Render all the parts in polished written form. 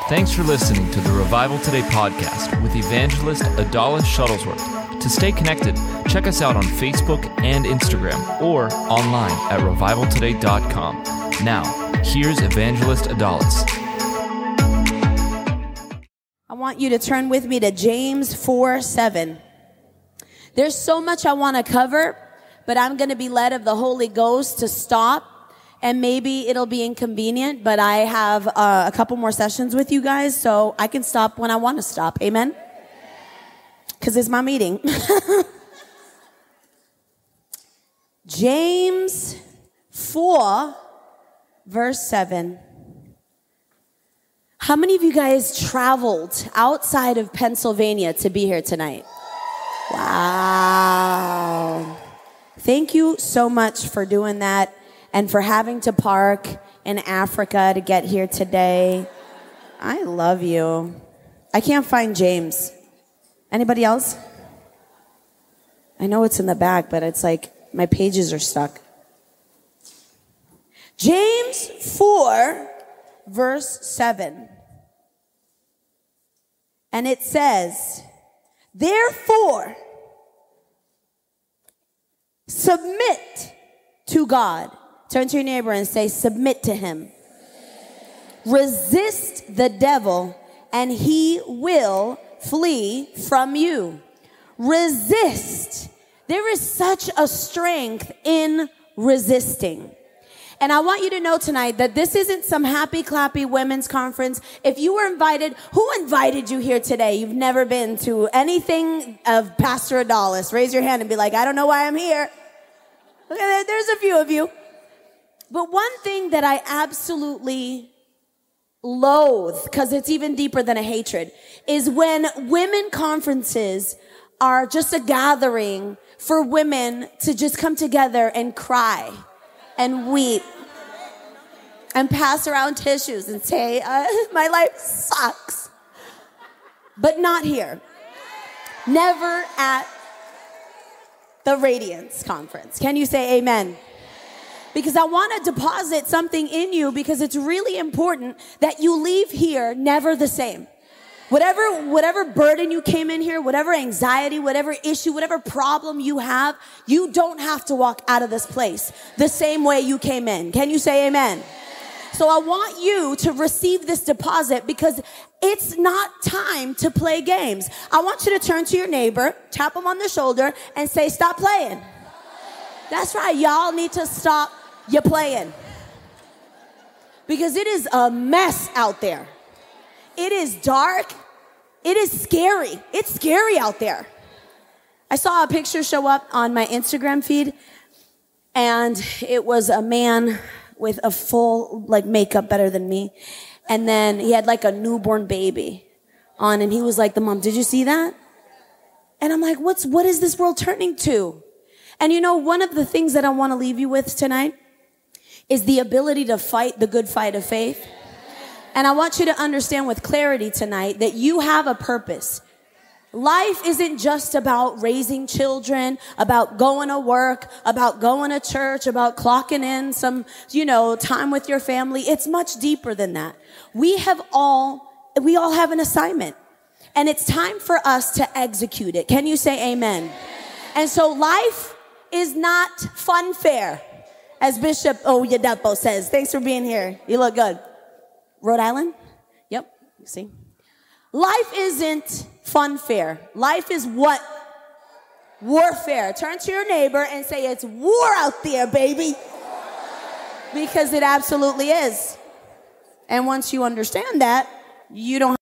Thanks for listening to the Revival Today podcast with evangelist Adalis Shuttlesworth. To stay connected, check us out on Facebook and Instagram or online at revivaltoday.com. Now, here's evangelist Adalis. I want you to turn with me to James 4:7. There's so much I want to cover, but I'm going to be led of the Holy Ghost to stop. And maybe it'll be inconvenient, but I have a couple more sessions with you guys, so I can stop when I want to stop. Amen? Because it's my meeting. James 4, verse 7. How many of you guys traveled outside of Pennsylvania to be here tonight? Wow. Thank you so much for doing that. And for having to park in Africa to get here today. I love you. I can't find James. Anybody else? I know it's in the back, but it's like my pages are stuck. James 4, verse 7. And it says, therefore, submit to God. Turn to your neighbor and say, submit to him. Resist the devil, and he will flee from you. Resist. There is such a strength in resisting. And I want you to know tonight that this isn't some happy, clappy women's conference. If you were invited, who invited you here today? You've never been to anything of Pastor Adalis. Raise your hand and be like, I don't know why I'm here. Look at that. There's a few of you. But one thing that I absolutely loathe, because it's even deeper than a hatred, is when women conferences are just a gathering for women to just come together and cry and weep and pass around tissues and say, my life sucks. But not here. Never at the Radiance Conference. Can you say amen? Because I want to deposit something in you, because it's really important that you leave here never the same. Whatever burden you came in here, whatever anxiety, whatever issue, whatever problem you have, you don't have to walk out of this place the same way you came in. Can you say amen? So I want you to receive this deposit, because it's not time to play games. I want you to turn to your neighbor, tap him on the shoulder, and say, stop playing. That's right. Y'all need to stop your playing. Because it is a mess out there. It is dark. It is scary. It's scary out there. I saw a picture show up on my Instagram feed, and it was a man with a full makeup better than me. And then he had a newborn baby on, and he was like, the mom, did you see that? And I'm like, what is this world turning to? And you know, one of the things that I want to leave you with tonight is the ability to fight the good fight of faith. And I want you to understand with clarity tonight that you have a purpose. Life isn't just about raising children, about going to work, about going to church, about clocking in some, time with your family. It's much deeper than that. We all have an assignment, and it's time for us to execute it. Can you say amen? And so life is not fun fair, as Bishop Oyedepo says. Thanks for being here. You look good. Rhode Island? Yep. You see? Life isn't fun fair. Life is what? Warfare. Turn to your neighbor and say, it's war out there, baby. Because it absolutely is. And once you understand that, you don't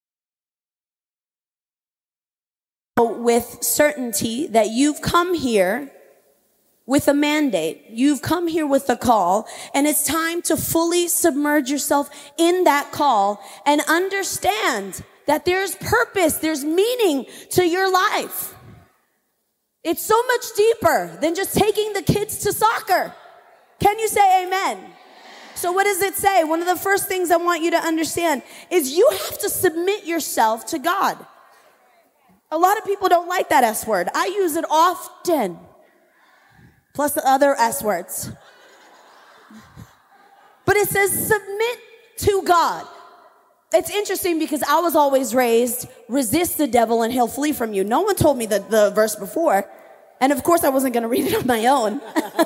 have with certainty that you've come here with a mandate. You've come here with a call, and it's time to fully submerge yourself in that call and understand that there's purpose, there's meaning to your life. It's so much deeper than just taking the kids to soccer. Can you say amen? So what does it say? One of the first things I want you to understand is you have to submit yourself to God. A lot of people don't like that S word. I use it often. Plus the other S words. But it says submit to God. it's interesting because I was always raised, resist the devil and he'll flee from you. No one told me the verse before. And of course I wasn't going to read it on my own.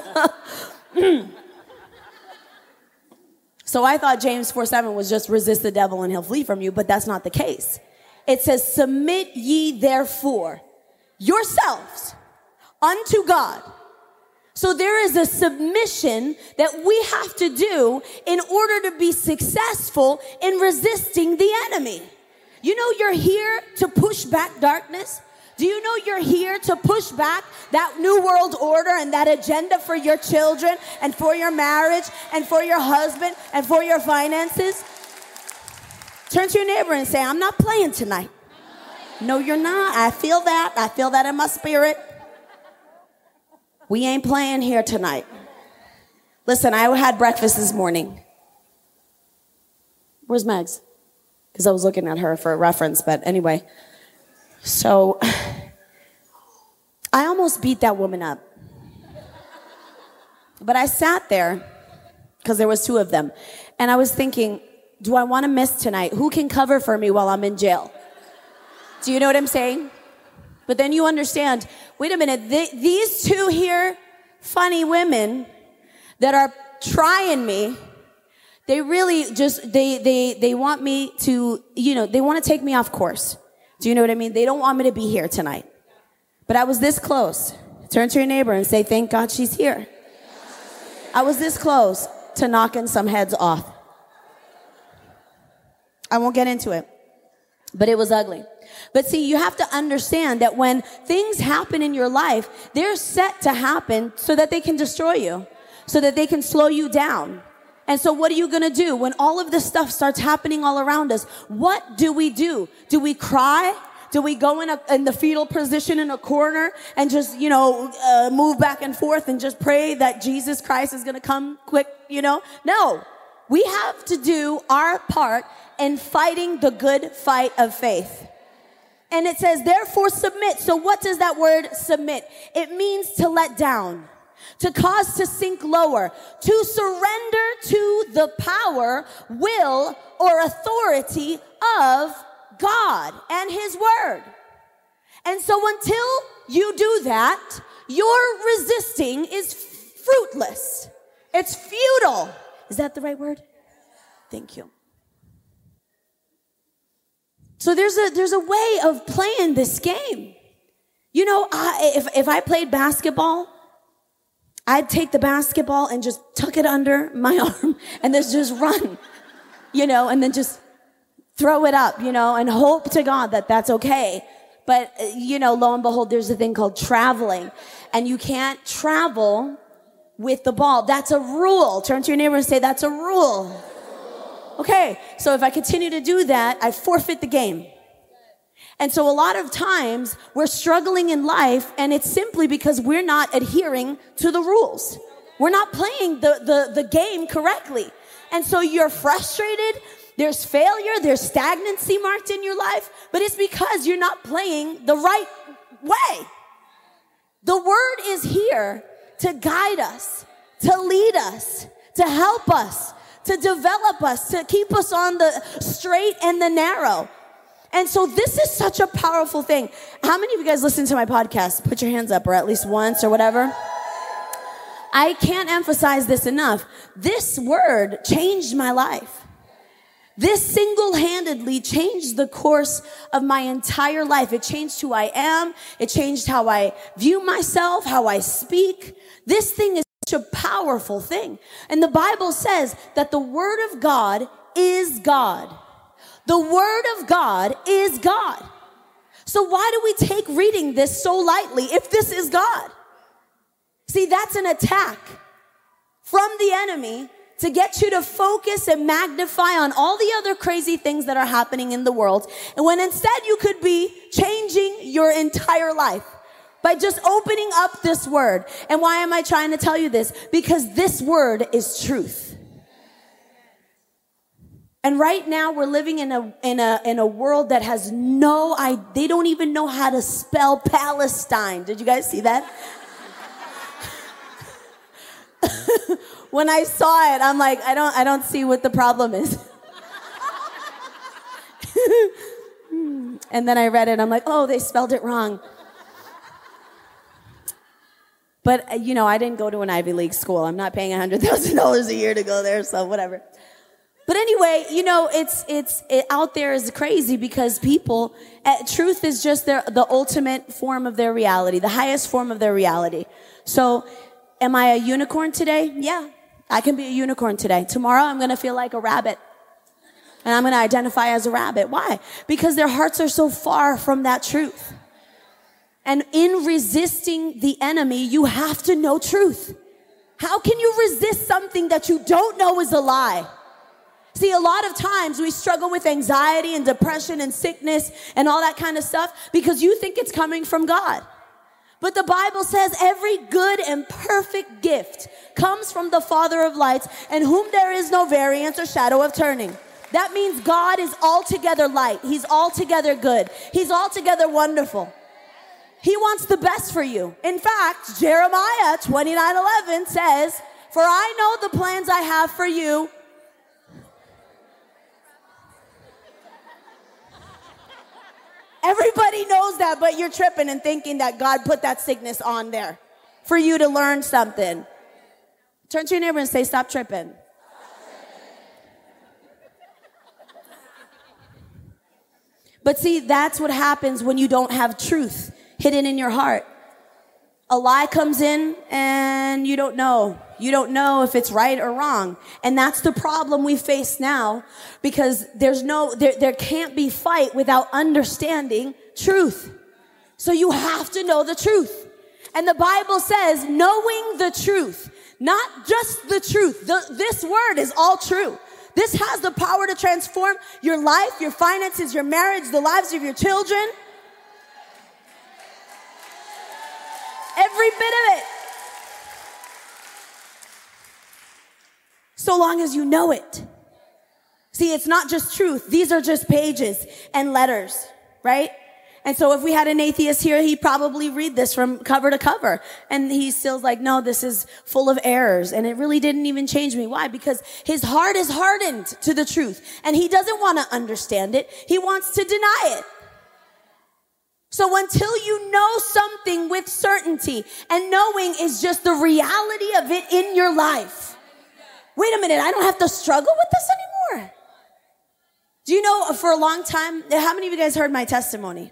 So I thought James 4:7 was just resist the devil and he'll flee from you, but that's not the case. It says, submit ye therefore yourselves unto God. So there is a submission that we have to do in order to be successful in resisting the enemy. You know you're here to push back darkness. Do you know you're here to push back that new world order and that agenda for your children and for your marriage and for your husband and for your finances? Turn to your neighbor and say, I'm not playing tonight. No, you're not. I feel that. I feel that in my spirit. We ain't playing here tonight. Listen, I had breakfast this morning. Where's Megs? Because I was looking at her for a reference, but anyway. So, I almost beat that woman up. But I sat there, because there was two of them, and I was thinking, do I want to miss tonight? Who can cover for me while I'm in jail? Do you know what I'm saying? But then you understand, wait a minute, these two here, funny women that are trying me, they really just, they want me to, they want to take me off course. Do you know what I mean? They don't want me to be here tonight. But I was this close. Turn to your neighbor and say, thank God she's here. I was this close to knocking some heads off. I won't get into it, but it was ugly. But see, you have to understand that when things happen in your life, they're set to happen so that they can destroy you, so that they can slow you down. And so what are you going to do when all of this stuff starts happening all around us? What do? Do we cry? Do we go in the fetal position in a corner and just, move back and forth and just pray that Jesus Christ is going to come quick, No. We have to do our part in fighting the good fight of faith. And it says, therefore submit. So what does that word submit? It means to let down, to cause to sink lower, to surrender to the power, will, or authority of God and His Word. And so until you do that, your resisting is fruitless. It's futile. Is that the right word? Thank you. So there's a way of playing this game. If I played basketball, I'd take the basketball and just tuck it under my arm and then just run, and then just throw it up, and hope to God that that's okay. But, lo and behold, there's a thing called traveling, and you can't travel with the ball. That's a rule. Turn to your neighbor and say, that's a rule. Okay, so if I continue to do that, I forfeit the game. And so a lot of times we're struggling in life, and it's simply because we're not adhering to the rules. We're not playing the game correctly. And so you're frustrated. There's failure. There's stagnancy marked in your life, but it's because you're not playing the right way. The word is here to guide us, to lead us, to help us, to develop us, to keep us on the straight and the narrow. And so this is such a powerful thing. How many of you guys listen to my podcast? Put your hands up, or at least once or whatever. I can't emphasize this enough. This word changed my life. This single-handedly changed the course of my entire life. It changed who I am. It changed how I view myself, how I speak. This thing is such a powerful thing. And the Bible says that the Word of God is God. The Word of God is God. So why do we take reading this so lightly if this is God? See, that's an attack from the enemy to get you to focus and magnify on all the other crazy things that are happening in the world. And when instead you could be changing your entire life by just opening up this word. And why am I trying to tell you this? Because this word is truth. And right now we're living in a world that has they don't even know how to spell Palestine. Did you guys see that? When I saw it, I'm like, I don't see what the problem is. And then I read it, I'm like, oh, they spelled it wrong. But, I didn't go to an Ivy League school. I'm not paying $100,000 a year to go there, so whatever. But anyway, it's out there is crazy because people, truth is just the ultimate form of their reality, the highest form of their reality. So, am I a unicorn today? Yeah, I can be a unicorn today. Tomorrow, I'm going to feel like a rabbit. And I'm going to identify as a rabbit. Why? Because their hearts are so far from that truth. And in resisting the enemy, you have to know truth. How can you resist something that you don't know is a lie? See, a lot of times we struggle with anxiety and depression and sickness and all that kind of stuff because you think it's coming from God. But the Bible says every good and perfect gift comes from the Father of lights, in whom there is no variance or shadow of turning. That means God is altogether light. He's altogether good. He's altogether wonderful. He wants the best for you. In fact, Jeremiah 29:11 says, "For I know the plans I have for you." Everybody knows that, but you're tripping and thinking that God put that sickness on there for you to learn something. Turn to your neighbor and say, stop tripping. But see, that's what happens when you don't have truth hidden in your heart. A lie comes in and you don't know. You don't know if it's right or wrong. And that's the problem we face now because there can't be fight without understanding truth. So you have to know the truth. And the Bible says knowing the truth, not just the truth. This word is all true. This has the power to transform your life, your finances, your marriage, the lives of your children. Every bit of it. So long as you know it. See, it's not just truth. These are just pages and letters, right? And so if we had an atheist here, he'd probably read this from cover to cover. And he's still like, no, this is full of errors. And it really didn't even change me. Why? Because his heart is hardened to the truth. And he doesn't want to understand it. He wants to deny it. So until you know something with certainty, and knowing is just the reality of it in your life. Wait a minute, I don't have to struggle with this anymore. Do you know, for a long time, how many of you guys heard my testimony?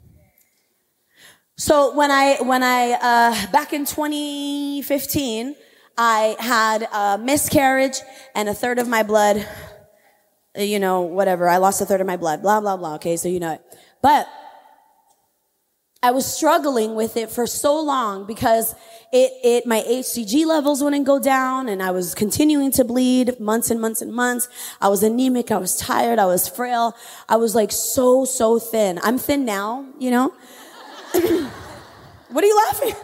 So when I back in 2015, I had a miscarriage and a third of my blood, whatever. I lost a third of my blood, blah, blah, blah. Okay, so you know it. But I was struggling with it for so long because my HCG levels wouldn't go down and I was continuing to bleed months and months and months. I was anemic. I was tired. I was frail. I was like so thin. I'm thin now, What are you laughing?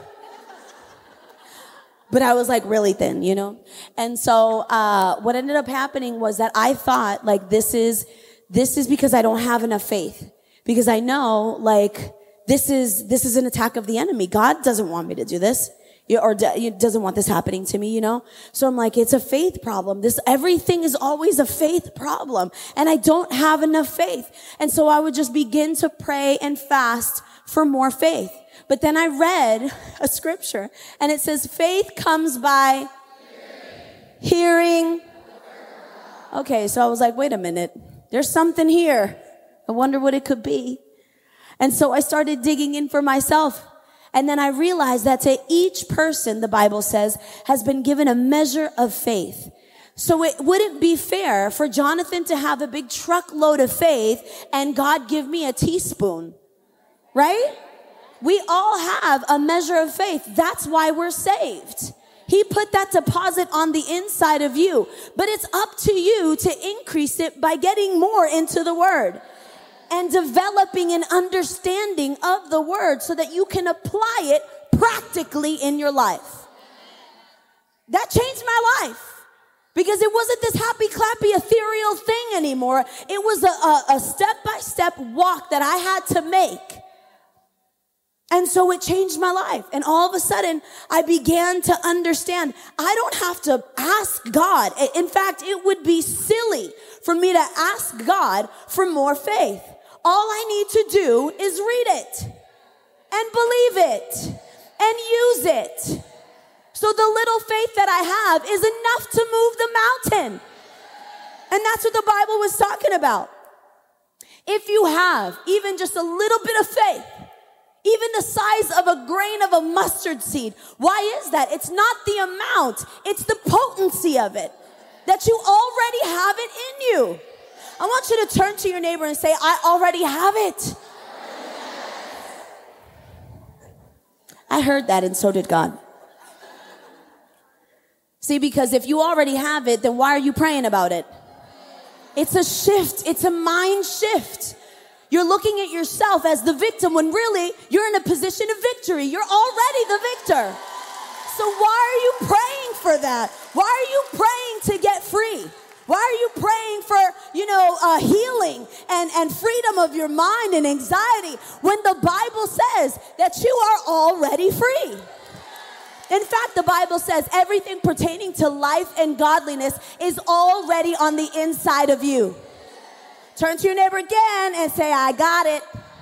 But I was like really thin, And so, what ended up happening was that I thought like, this is because I don't have enough faith. Because I know like, this is an attack of the enemy. God doesn't want me to do this. Or doesn't want this happening to me, So I'm like, it's a faith problem. Everything is always a faith problem. And I don't have enough faith. And so I would just begin to pray and fast for more faith. But then I read a scripture and it says, faith comes by hearing. Okay, so I was like, wait a minute. There's something here. I wonder what it could be. And so I started digging in for myself. And then I realized that to each person, the Bible says, has been given a measure of faith. So it wouldn't be fair for Jonathan to have a big truckload of faith and God give me a teaspoon. Right? We all have a measure of faith. That's why we're saved. He put that deposit on the inside of you. But it's up to you to increase it by getting more into the Word. And developing an understanding of the Word so that you can apply it practically in your life. That changed my life. Because it wasn't this happy, clappy, ethereal thing anymore. It was a step-by-step walk that I had to make. And so it changed my life. And all of a sudden, I began to understand I don't have to ask God. In fact, it would be silly for me to ask God for more faith. all I need to do is read it and believe it and use it. So the little faith that I have is enough to move the mountain. And that's what the Bible was talking about. If you have even just a little bit of faith, even the size of a grain of a mustard seed, why is that? It's not the amount, it's the potency of it, that you already have it in you. I want you to turn to your neighbor and say, I already have it. I heard that, and so did God. See, because if you already have it, then why are you praying about it? It's a shift. It's a mind shift. You're looking at yourself as the victim when really you're in a position of victory. You're already the victor. So why are you praying for that? Why are you praying to get free? Why are you praying for, healing and freedom of your mind and anxiety when the Bible says that you are already free? In fact, the Bible says everything pertaining to life and godliness is already on the inside of you. Turn to your neighbor again and say, I got it.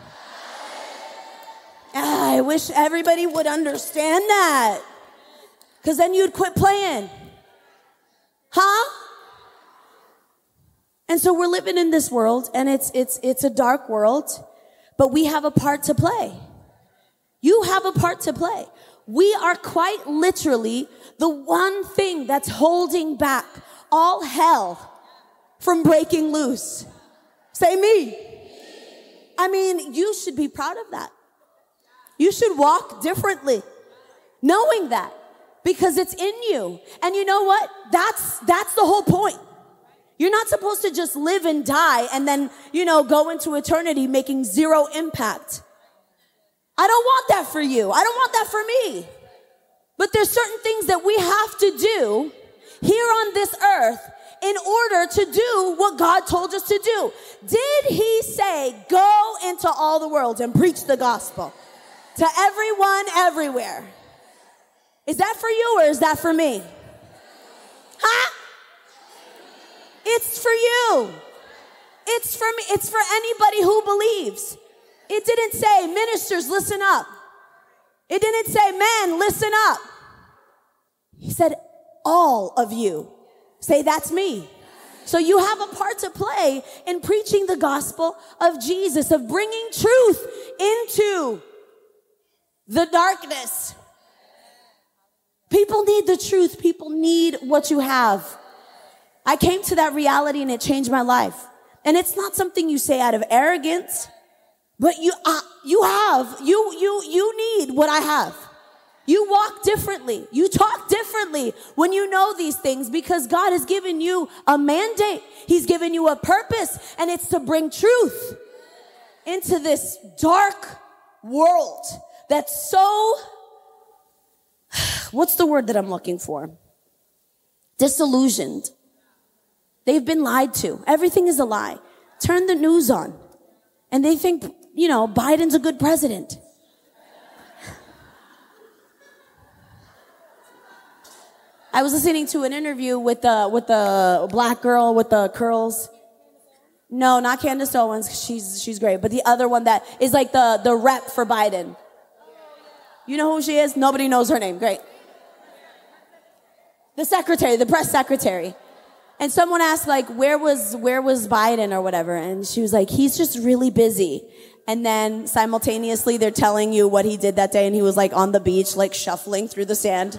I wish everybody would understand that, because then you'd quit playing. Huh? And so we're living in this world, and it's a dark world, but we have a part to play. You have a part to play. We are quite literally the one thing that's holding back all hell from breaking loose. Say me. I mean, you should be proud of that. You should walk differently, knowing that, because it's in you. And you know what? That's the whole point. You're not supposed to just live and die and then, go into eternity making zero impact. I don't want that for you. I don't want that for me. But there's certain things that we have to do here on this earth in order to do what God told us to do. Did he say, go into all the world and preach the gospel to everyone, everywhere? Is that for you or is that for me? Huh? It's for you. It's for me. It's for anybody who believes. It didn't say, ministers, listen up. It didn't say, men, listen up. He said, all of you. Say, that's me. So you have a part to play in preaching the gospel of Jesus, of bringing truth into the darkness. People need the truth. People need what you have. I came to that reality and it changed my life. And it's not something you say out of arrogance, but you need what I have. You walk differently. You talk differently when you know these things, because God has given you a mandate. He's given you a purpose, and it's to bring truth into this dark world that's so, what's the word that I'm looking for? Disillusioned. They've been lied to. Everything is a lie. Turn the news on, and they think, Biden's a good president. I was listening to an interview with the black girl with the curls. No, not Candace Owens. She's great. But the other one that is like the rep for Biden. You know who she is? Nobody knows her name. Great. The secretary, the press secretary. And someone asked, where was Biden or whatever? And she was like, he's just really busy. And then simultaneously they're telling you what he did that day, and he was on the beach, shuffling through the sand.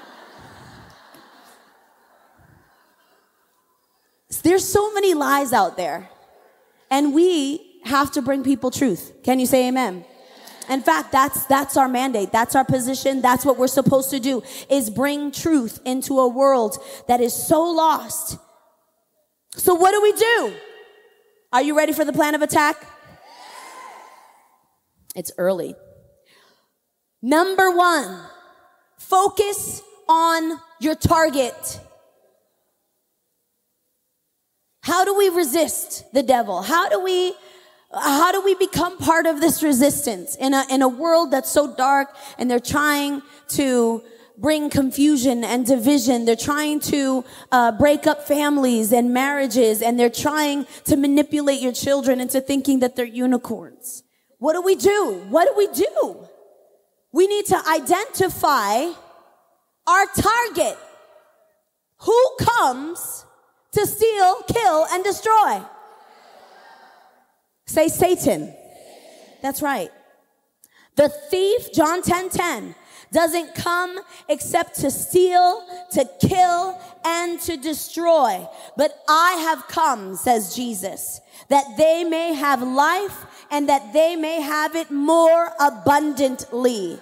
There's so many lies out there, and we have to bring people truth. Can you say amen? In fact, that's our mandate. That's our position. That's what we're supposed to do, is bring truth into a world that is so lost. So what do we do? Are you ready for the plan of attack? It's early. Number 1, focus on your target. How do we resist the devil? How do we become part of this resistance in a world that's so dark, and they're trying to bring confusion and division. They're trying to break up families and marriages, and they're trying to manipulate your children into thinking that they're unicorns. What do we do? What do we do? We need to identify our target. Who comes to steal, kill, and destroy? Say Satan. That's right. The thief, John 10:10, doesn't come except to steal, to kill, and to destroy. But I have come, says Jesus, that they may have life and that they may have it more abundantly.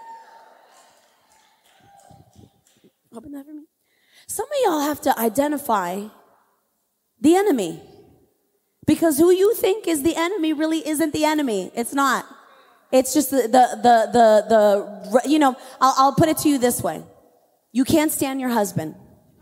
Open that for me. Some of y'all have to identify the enemy. Because who you think is the enemy really isn't the enemy. It's not. It's just I'll put it to you this way. You can't stand your husband.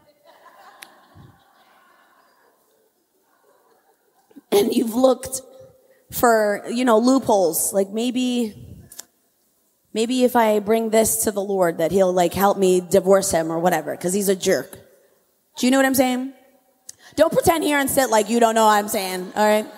And you've looked for, loopholes. Like maybe if I bring this to the Lord that he'll help me divorce him or whatever, because he's a jerk. Do you know what I'm saying? Don't pretend here and sit like you don't know what I'm saying, all right?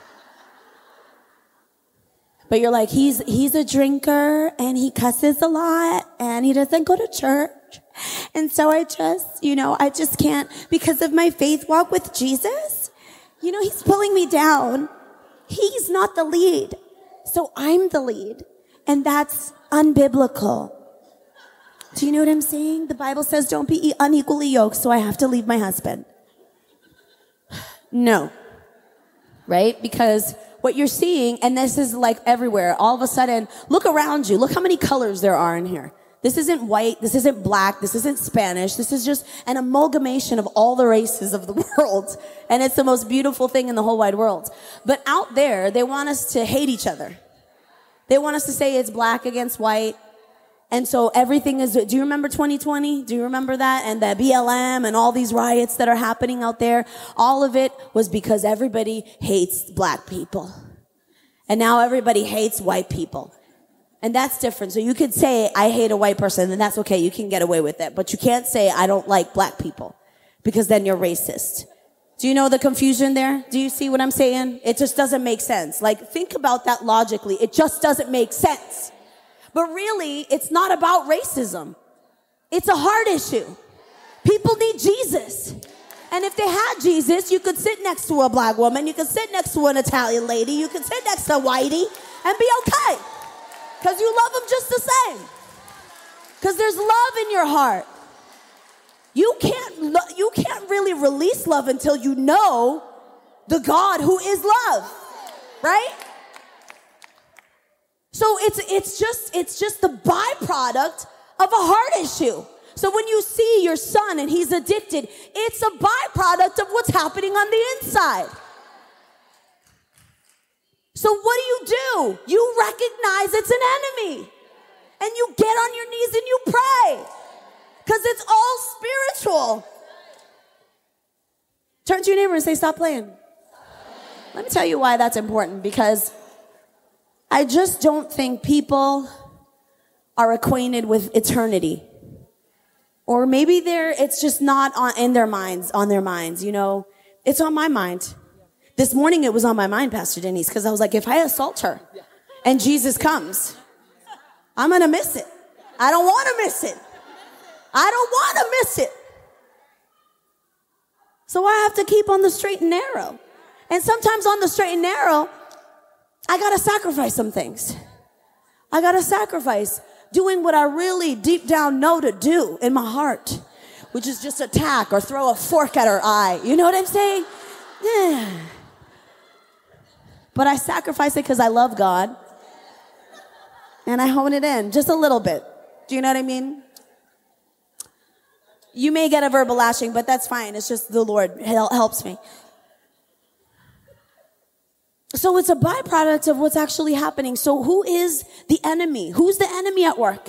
But you're like, he's a drinker and he cusses a lot and he doesn't go to church. And so I just can't, because of my faith walk with Jesus, he's pulling me down. He's not the lead. So I'm the lead. And that's unbiblical. Do you know what I'm saying? The Bible says don't be unequally yoked, so I have to leave my husband. No. Right? Because what you're seeing, and this is everywhere, all of a sudden, look around you. Look how many colors there are in here. This isn't white. This isn't black. This isn't Spanish. This is just an amalgamation of all the races of the world. And it's the most beautiful thing in the whole wide world. But out there, they want us to hate each other. They want us to say it's black against white. And so everything is, do you remember 2020? Do you remember that? And the BLM and all these riots that are happening out there. All of it was because everybody hates black people. And now everybody hates white people. And that's different. So you could say, I hate a white person, and that's okay. You can get away with it. But you can't say, I don't like black people, because then you're racist. Do you know the confusion there? Do you see what I'm saying? It just doesn't make sense. Think about that logically. It just doesn't make sense. But really, it's not about racism. It's a heart issue. People need Jesus. And if they had Jesus, you could sit next to a black woman. You could sit next to an Italian lady. You could sit next to Whitey and be okay. Because you love them just the same. Because there's love in your heart. You can't really release love until you know the God who is love. Right? So it's just the byproduct of a heart issue. So when you see your son and he's addicted, it's a byproduct of what's happening on the inside. So what do? You recognize it's an enemy. And you get on your knees and you pray. Because it's all spiritual. Turn to your neighbor and say, stop playing. Let me tell you why that's important. Because I just don't think people are acquainted with eternity. Or maybe it's just not on their minds. It's on my mind. This morning it was on my mind, Pastor Denise, because I was like, if I assault her and Jesus comes, I'm going to miss it. I don't want to miss it. So I have to keep on the straight and narrow. And sometimes on the straight and narrow, I got to sacrifice some things. I got to sacrifice doing what I really deep down know to do in my heart, which is just attack or throw a fork at her eye. You know what I'm saying? Yeah. But I sacrifice it because I love God. And I hone it in just a little bit. Do you know what I mean? You may get a verbal lashing, but that's fine. It's just the Lord helps me. So it's a byproduct of what's actually happening. So who is the enemy? Who's the enemy at work?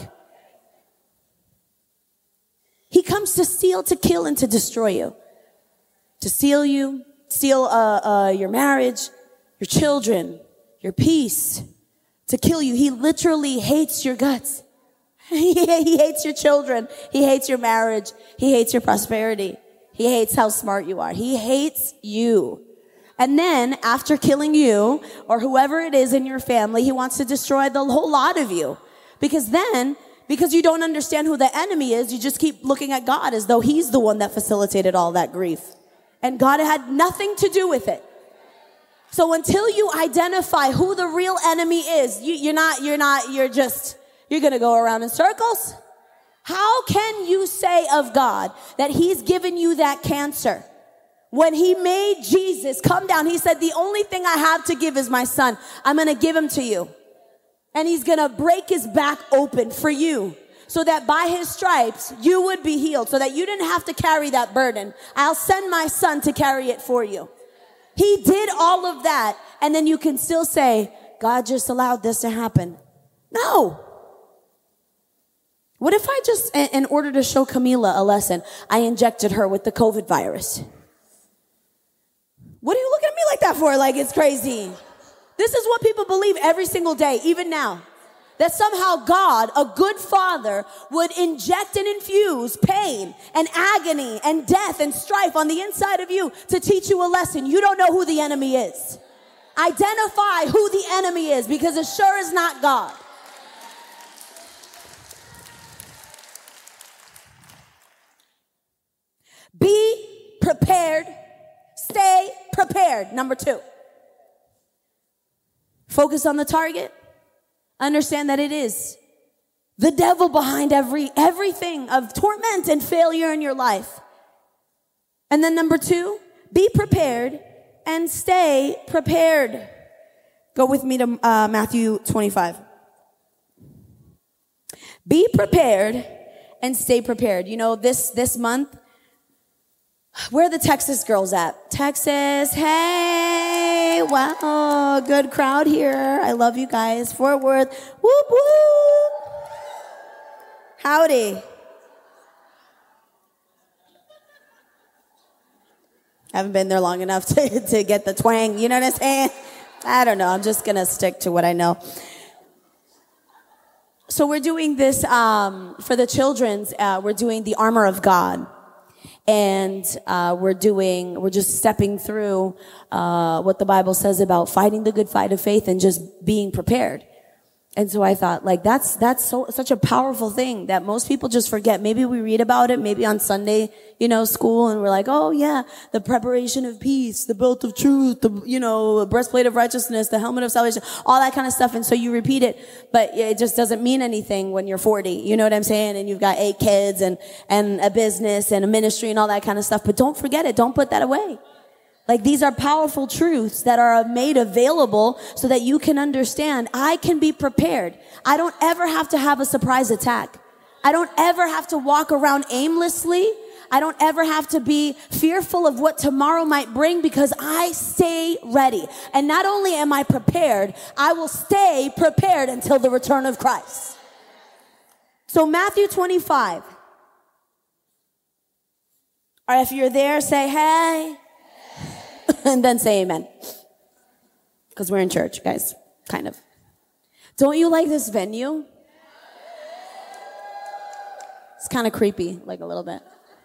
He comes to steal, to kill, and to destroy you. To steal you, steal your marriage, your children, your peace. To kill you. He literally hates your guts. He hates your children. He hates your marriage. He hates your prosperity. He hates how smart you are. He hates you. And then after killing you or whoever it is in your family, he wants to destroy the whole lot of you. Because you don't understand who the enemy is, you just keep looking at God as though he's the one that facilitated all that grief. And God had nothing to do with it. So until you identify who the real enemy is, you're going to go around in circles. How can you say of God that he's given you that cancer? When he made Jesus come down, he said, the only thing I have to give is my son. I'm going to give him to you. And he's going to break his back open for you so that by his stripes you would be healed, so that you didn't have to carry that burden. I'll send my son to carry it for you. He did all of that. And then you can still say, God just allowed this to happen. No. What if I just, in order to show Camila a lesson, I injected her with the COVID virus? What are you looking at me like that for? Like it's crazy. This is what people believe every single day, even now. That somehow God, a good father, would inject and infuse pain and agony and death and strife on the inside of you to teach you a lesson. You don't know who the enemy is. Identify who the enemy is, because it sure is not God. Be prepared. Stay prepared. Number 2. Focus on the target. Understand that it is the devil behind everything of torment and failure in your life. And then number 2, be prepared and stay prepared. Go with me to Matthew 25. Be prepared and stay prepared. You know, this month, where are the Texas girls at? Texas, hey, wow, good crowd here. I love you guys. Fort Worth, whoop, whoop. Howdy. Haven't been there long enough to get the twang, you know what I'm saying? I don't know, I'm just going to stick to what I know. So we're doing this, for the children's, we're doing the armor of God. And we're just stepping through what the Bible says about fighting the good fight of faith and just being prepared. And so I thought, like, that's such a powerful thing that most people just forget. Maybe we read about it, maybe on Sunday, school, and we're like, oh yeah, the preparation of peace, the belt of truth, the breastplate of righteousness, the helmet of salvation, all that kind of stuff. And so you repeat it, but it just doesn't mean anything when you're 40. You know what I'm saying? And you've got 8 kids and a business and a ministry and all that kind of stuff. But don't forget it. Don't put that away. Like, these are powerful truths that are made available so that you can understand, I can be prepared. I don't ever have to have a surprise attack. I don't ever have to walk around aimlessly. I don't ever have to be fearful of what tomorrow might bring, because I stay ready. And not only am I prepared, I will stay prepared until the return of Christ. So Matthew 25. Or if you're there, say, hey. And then say amen. Because we're in church, guys. Kind of. Don't you like this venue? It's kind of creepy, like a little bit.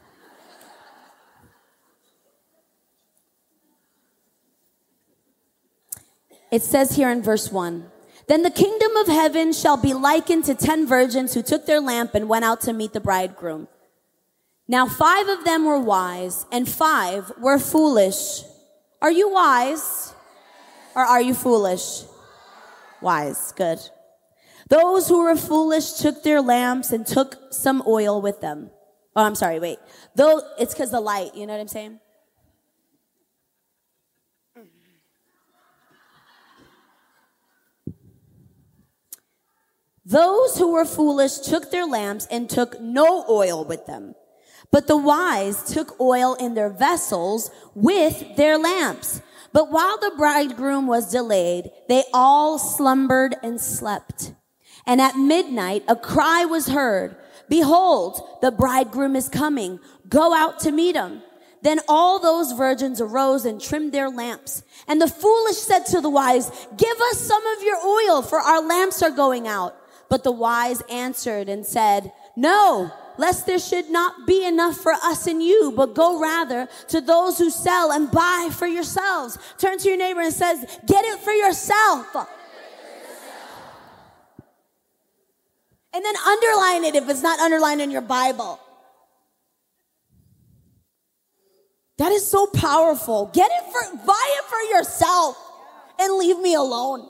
It says here in verse 1, then the kingdom of heaven shall be likened to 10 virgins who took their lamp and went out to meet the bridegroom. Now 5 of them were wise and 5 were foolish. Are you wise or are you foolish? Wise, good. Those who were foolish took their lamps and took some oil with them. Oh, I'm sorry, wait. Though it's because the light, you know what I'm saying? Those who were foolish took their lamps and took no oil with them. But the wise took oil in their vessels with their lamps. But while the bridegroom was delayed, they all slumbered and slept. And at midnight, a cry was heard, behold, the bridegroom is coming. Go out to meet him. Then all those virgins arose and trimmed their lamps. And the foolish said to the wise, give us some of your oil, for our lamps are going out. But the wise answered and said, no, lest there should not be enough for us and you, but go rather to those who sell and buy for yourselves. Turn to your neighbor and says, get it for yourself. And then underline it if it's not underlined in your Bible. That is so powerful. Buy it for yourself and leave me alone.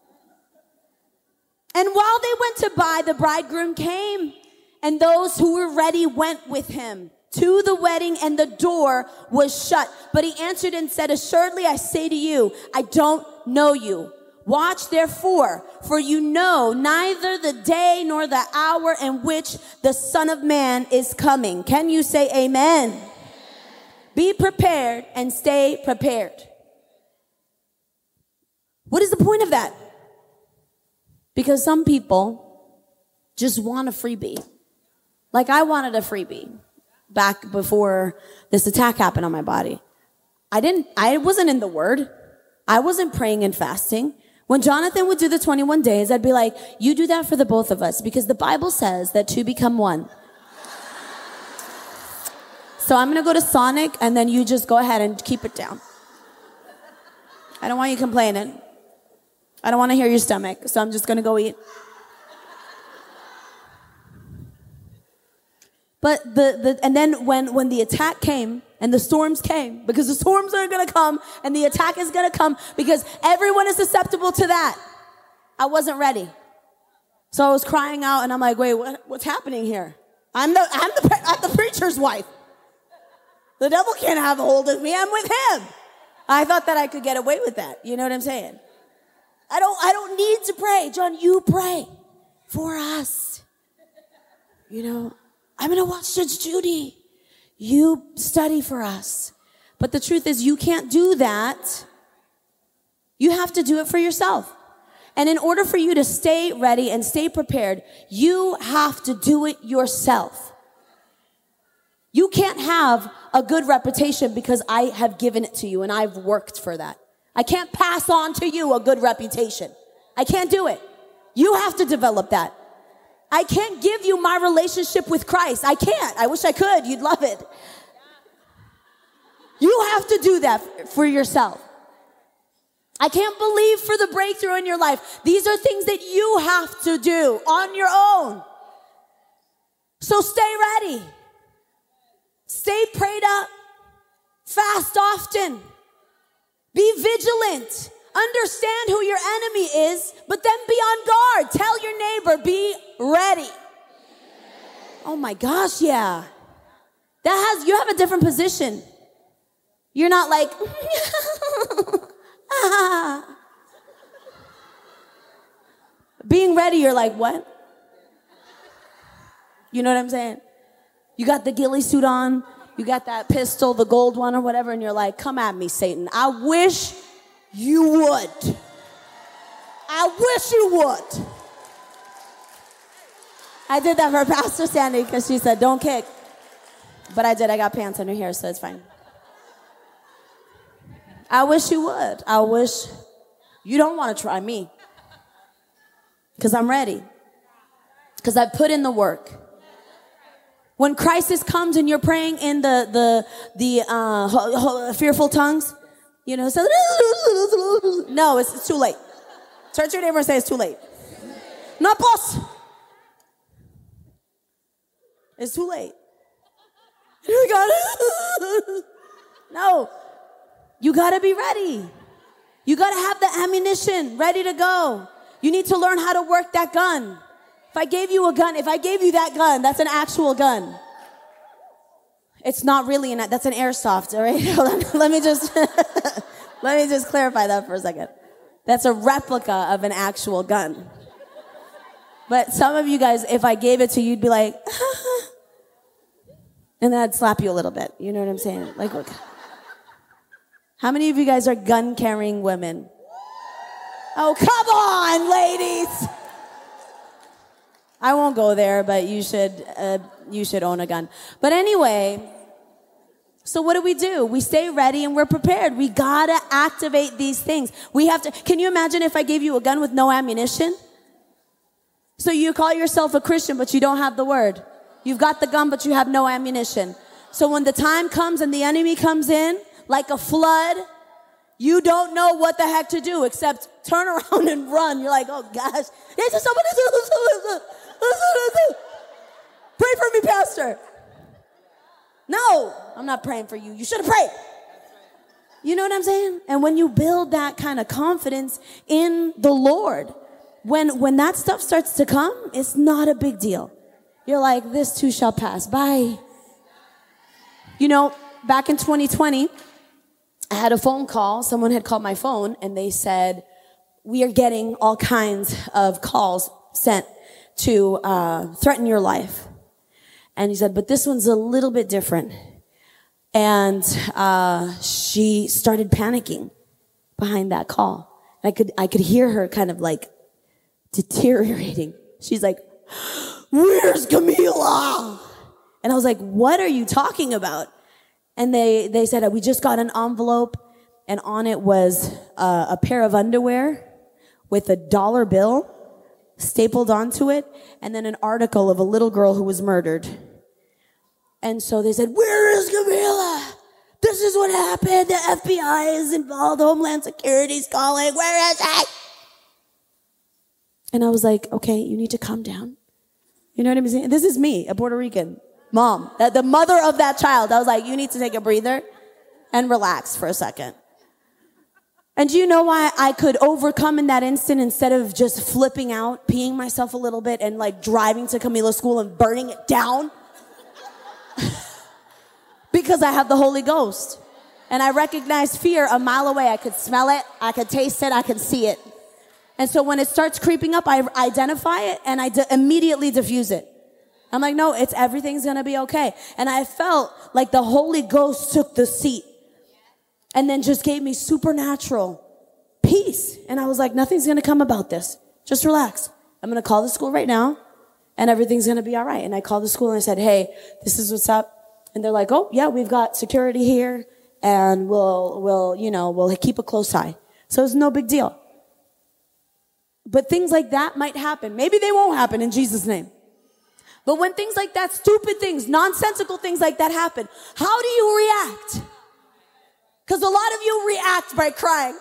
And while they went to buy, the bridegroom came, and those who were ready went with him to the wedding, and the door was shut. But he answered and said, assuredly, I say to you, I don't know you. Watch therefore, for you know neither the day nor the hour in which the Son of Man is coming. Can you say amen? Be prepared and stay prepared. What is the point of that? Because some people just want a freebie. Like I wanted a freebie back before this attack happened on my body. I wasn't in the Word. I wasn't praying and fasting. When Jonathan would do the 21 days, I'd be like, you do that for the both of us, because the Bible says that two become one. So I'm going to go to Sonic, and then you just go ahead and keep it down. I don't want you complaining. I don't want to hear your stomach, so I'm just going to go eat. But and then when the attack came and the storms came, because the storms are going to come and the attack is going to come because everyone is susceptible to that. I wasn't ready. So I was crying out and I'm like, wait, what's happening here? I'm the preacher's wife. The devil can't have a hold of me. I'm with him. I thought that I could get away with that. You know what I'm saying? I don't need to pray. John, you pray for us. You know, I'm going to watch Judge Judy. You study for us. But the truth is, you can't do that. You have to do it for yourself. And in order for you to stay ready and stay prepared, you have to do it yourself. You can't have a good reputation because I have given it to you and I've worked for that. I can't pass on to you a good reputation. I can't do it. You have to develop that. I can't give you my relationship with Christ. I can't. I wish I could. You'd love it. You have to do that for yourself. I can't believe for the breakthrough in your life. These are things that you have to do on your own. So stay ready. Stay prayed up. Fast often. Be vigilant. Understand who your enemy is, but then be on guard. Tell your neighbor, be ready. Oh my gosh, yeah. You have a different position. You're not like, Being ready, you're like, what? You know what I'm saying? You got the ghillie suit on, you got that pistol, the gold one or whatever, and you're like, come at me, Satan. I wish you would. I wish you would. I did that for Pastor Sandy because she said, don't kick. But I did. I got pants under here, so it's fine. I wish you would. I wish you don't want to try me. Because I'm ready. Because I put in the work. When crisis comes and you're praying in the fearful tongues, you know, so no, it's too late. Turn to your neighbor and say it's too late. No, boss. It's too late. Here we go. No, you gotta be ready. You gotta have the ammunition ready to go. You need to learn how to work that gun. If I gave you that gun, that's an actual gun. It's not really that's an airsoft, all right? Hold on. Let me just clarify that for a second. That's a replica of an actual gun. But some of you guys, if I gave it to you, you'd be like, and then I'd slap you a little bit. You know what I'm saying? Like, look. How many of you guys are gun-carrying women? Oh, come on, ladies. I won't go there, but you should own a gun. But anyway, so what do? We stay ready and we're prepared. We gotta activate these things. We have to. Can you imagine if I gave you a gun with no ammunition? So you call yourself a Christian, but you don't have the word. You've got the gun, but you have no ammunition. So when the time comes and the enemy comes in like a flood, you don't know what the heck to do except turn around and run. You're like, oh gosh, pray for me, Pastor. No, I'm not praying for you. You should have prayed. You know what I'm saying? And when you build that kind of confidence in the Lord, when that stuff starts to come, it's not a big deal. You're like, this too shall pass. Bye. You know, back in 2020, I had a phone call. Someone had called my phone and they said, we are getting all kinds of calls sent to threaten your life. And he said, but this one's a little bit different. And she started panicking behind that call. I could hear her kind of like deteriorating. She's like, where's Camila? And I was like, what are you talking about? And they said, we just got an envelope, and on it was a pair of underwear with a dollar bill stapled onto it, and then an article of a little girl who was murdered. And so they said, where is Camila? This is what happened. The FBI is involved. Homeland Security's calling. Where is it? And I was like, okay, you need to calm down. You know what I'm saying? This is me, a Puerto Rican mom, the mother of that child. I was like, you need to take a breather and relax for a second. And do you know why I could overcome in that instant instead of just flipping out, peeing myself a little bit, and like driving to Camila's school and burning it down? Because I have the Holy Ghost. And I recognize fear a mile away. I could smell it, I could taste it, I could see it. And so when it starts creeping up, I identify it and I immediately diffuse it. I'm like, no, everything's gonna be okay. And I felt like the Holy Ghost took the seat and then just gave me supernatural peace. And I was like, nothing's gonna come about this. Just relax. I'm gonna call the school right now and everything's gonna be all right. And I called the school and I said, hey, this is what's up. And they're like, oh yeah, we've got security here and we'll keep a close eye. So it's no big deal. But things like that might happen. Maybe they won't happen in Jesus' name. But when things like that, stupid things, nonsensical things like that happen, how do you react? Because a lot of you react by crying.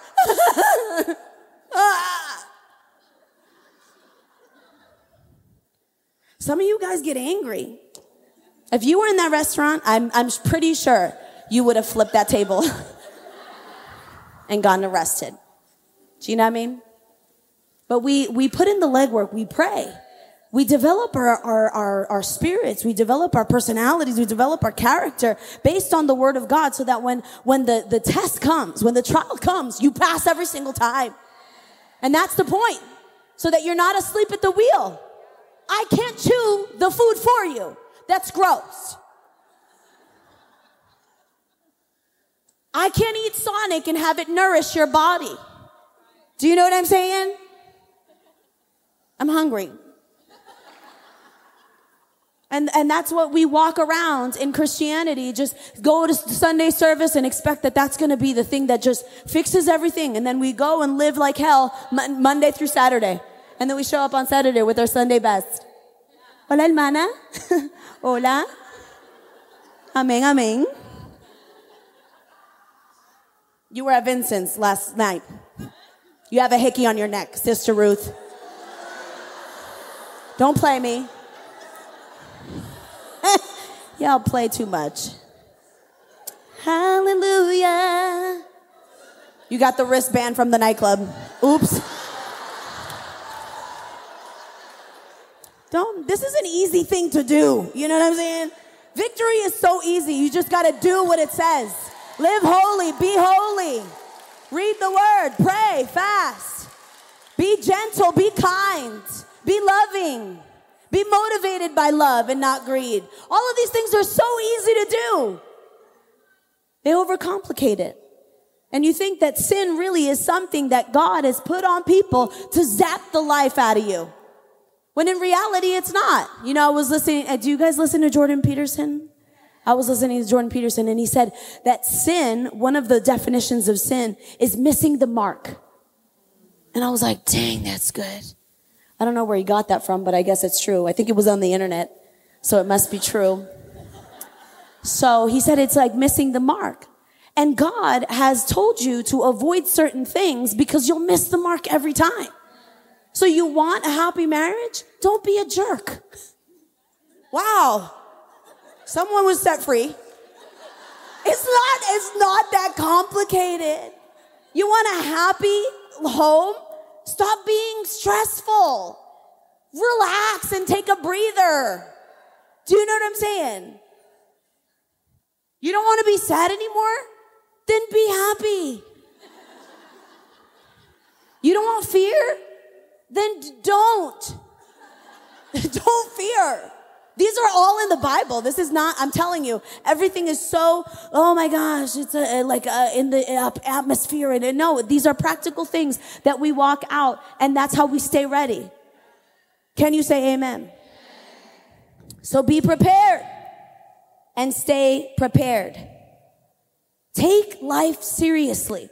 Some of you guys get angry. If you were in that restaurant, I'm pretty sure you would have flipped that table and gotten arrested. Do you know what I mean? But we put in the legwork, we pray. We develop our spirits, we develop our personalities, we develop our character based on the word of God so that when the test comes, when the trial comes, you pass every single time. And that's the point. So that you're not asleep at the wheel. I can't chew the food for you. That's gross. I can't eat Sonic and have it nourish your body. Do you know what I'm saying? I'm hungry. And that's what we walk around in Christianity. Just go to Sunday service and expect that that's going to be the thing that just fixes everything. And then we go and live like hell Monday through Saturday. And then we show up on Saturday with our Sunday best. Hola, hermana. Hola. Amén, amén. You were at Vincent's last night. You have a hickey on your neck, Sister Ruth. Don't play me. Y'all play too much. Hallelujah. You got the wristband from the nightclub. Oops. This is an easy thing to do. You know what I'm saying? Victory is so easy. You just got to do what it says. Live holy. Be holy. Read the word. Pray. Fast. Be gentle. Be kind. Be loving. Be motivated by love and not greed. All of these things are so easy to do. They overcomplicate it. And you think that sin really is something that God has put on people to zap the life out of you. When in reality, it's not. You know, I was listening. Do you guys listen to Jordan Peterson? I was listening to Jordan Peterson, and he said that sin, one of the definitions of sin, is missing the mark. And I was like, dang, that's good. I don't know where he got that from, but I guess it's true. I think it was on the internet, so it must be true. So he said it's like missing the mark. And God has told you to avoid certain things because you'll miss the mark every time. So you want a happy marriage? Don't be a jerk. Wow. Someone was set free. It's not that complicated. You want a happy home? Stop being stressful. Relax and take a breather. Do you know what I'm saying? You don't want to be sad anymore? Then be happy. You don't want fear? Then don't. Don't fear. These are all in the Bible. This is not, I'm telling you, everything is so, oh my gosh, it's in the atmosphere. And no, these are practical things that we walk out, and that's how we stay ready. Can you say amen? So be prepared and stay prepared. Take life seriously.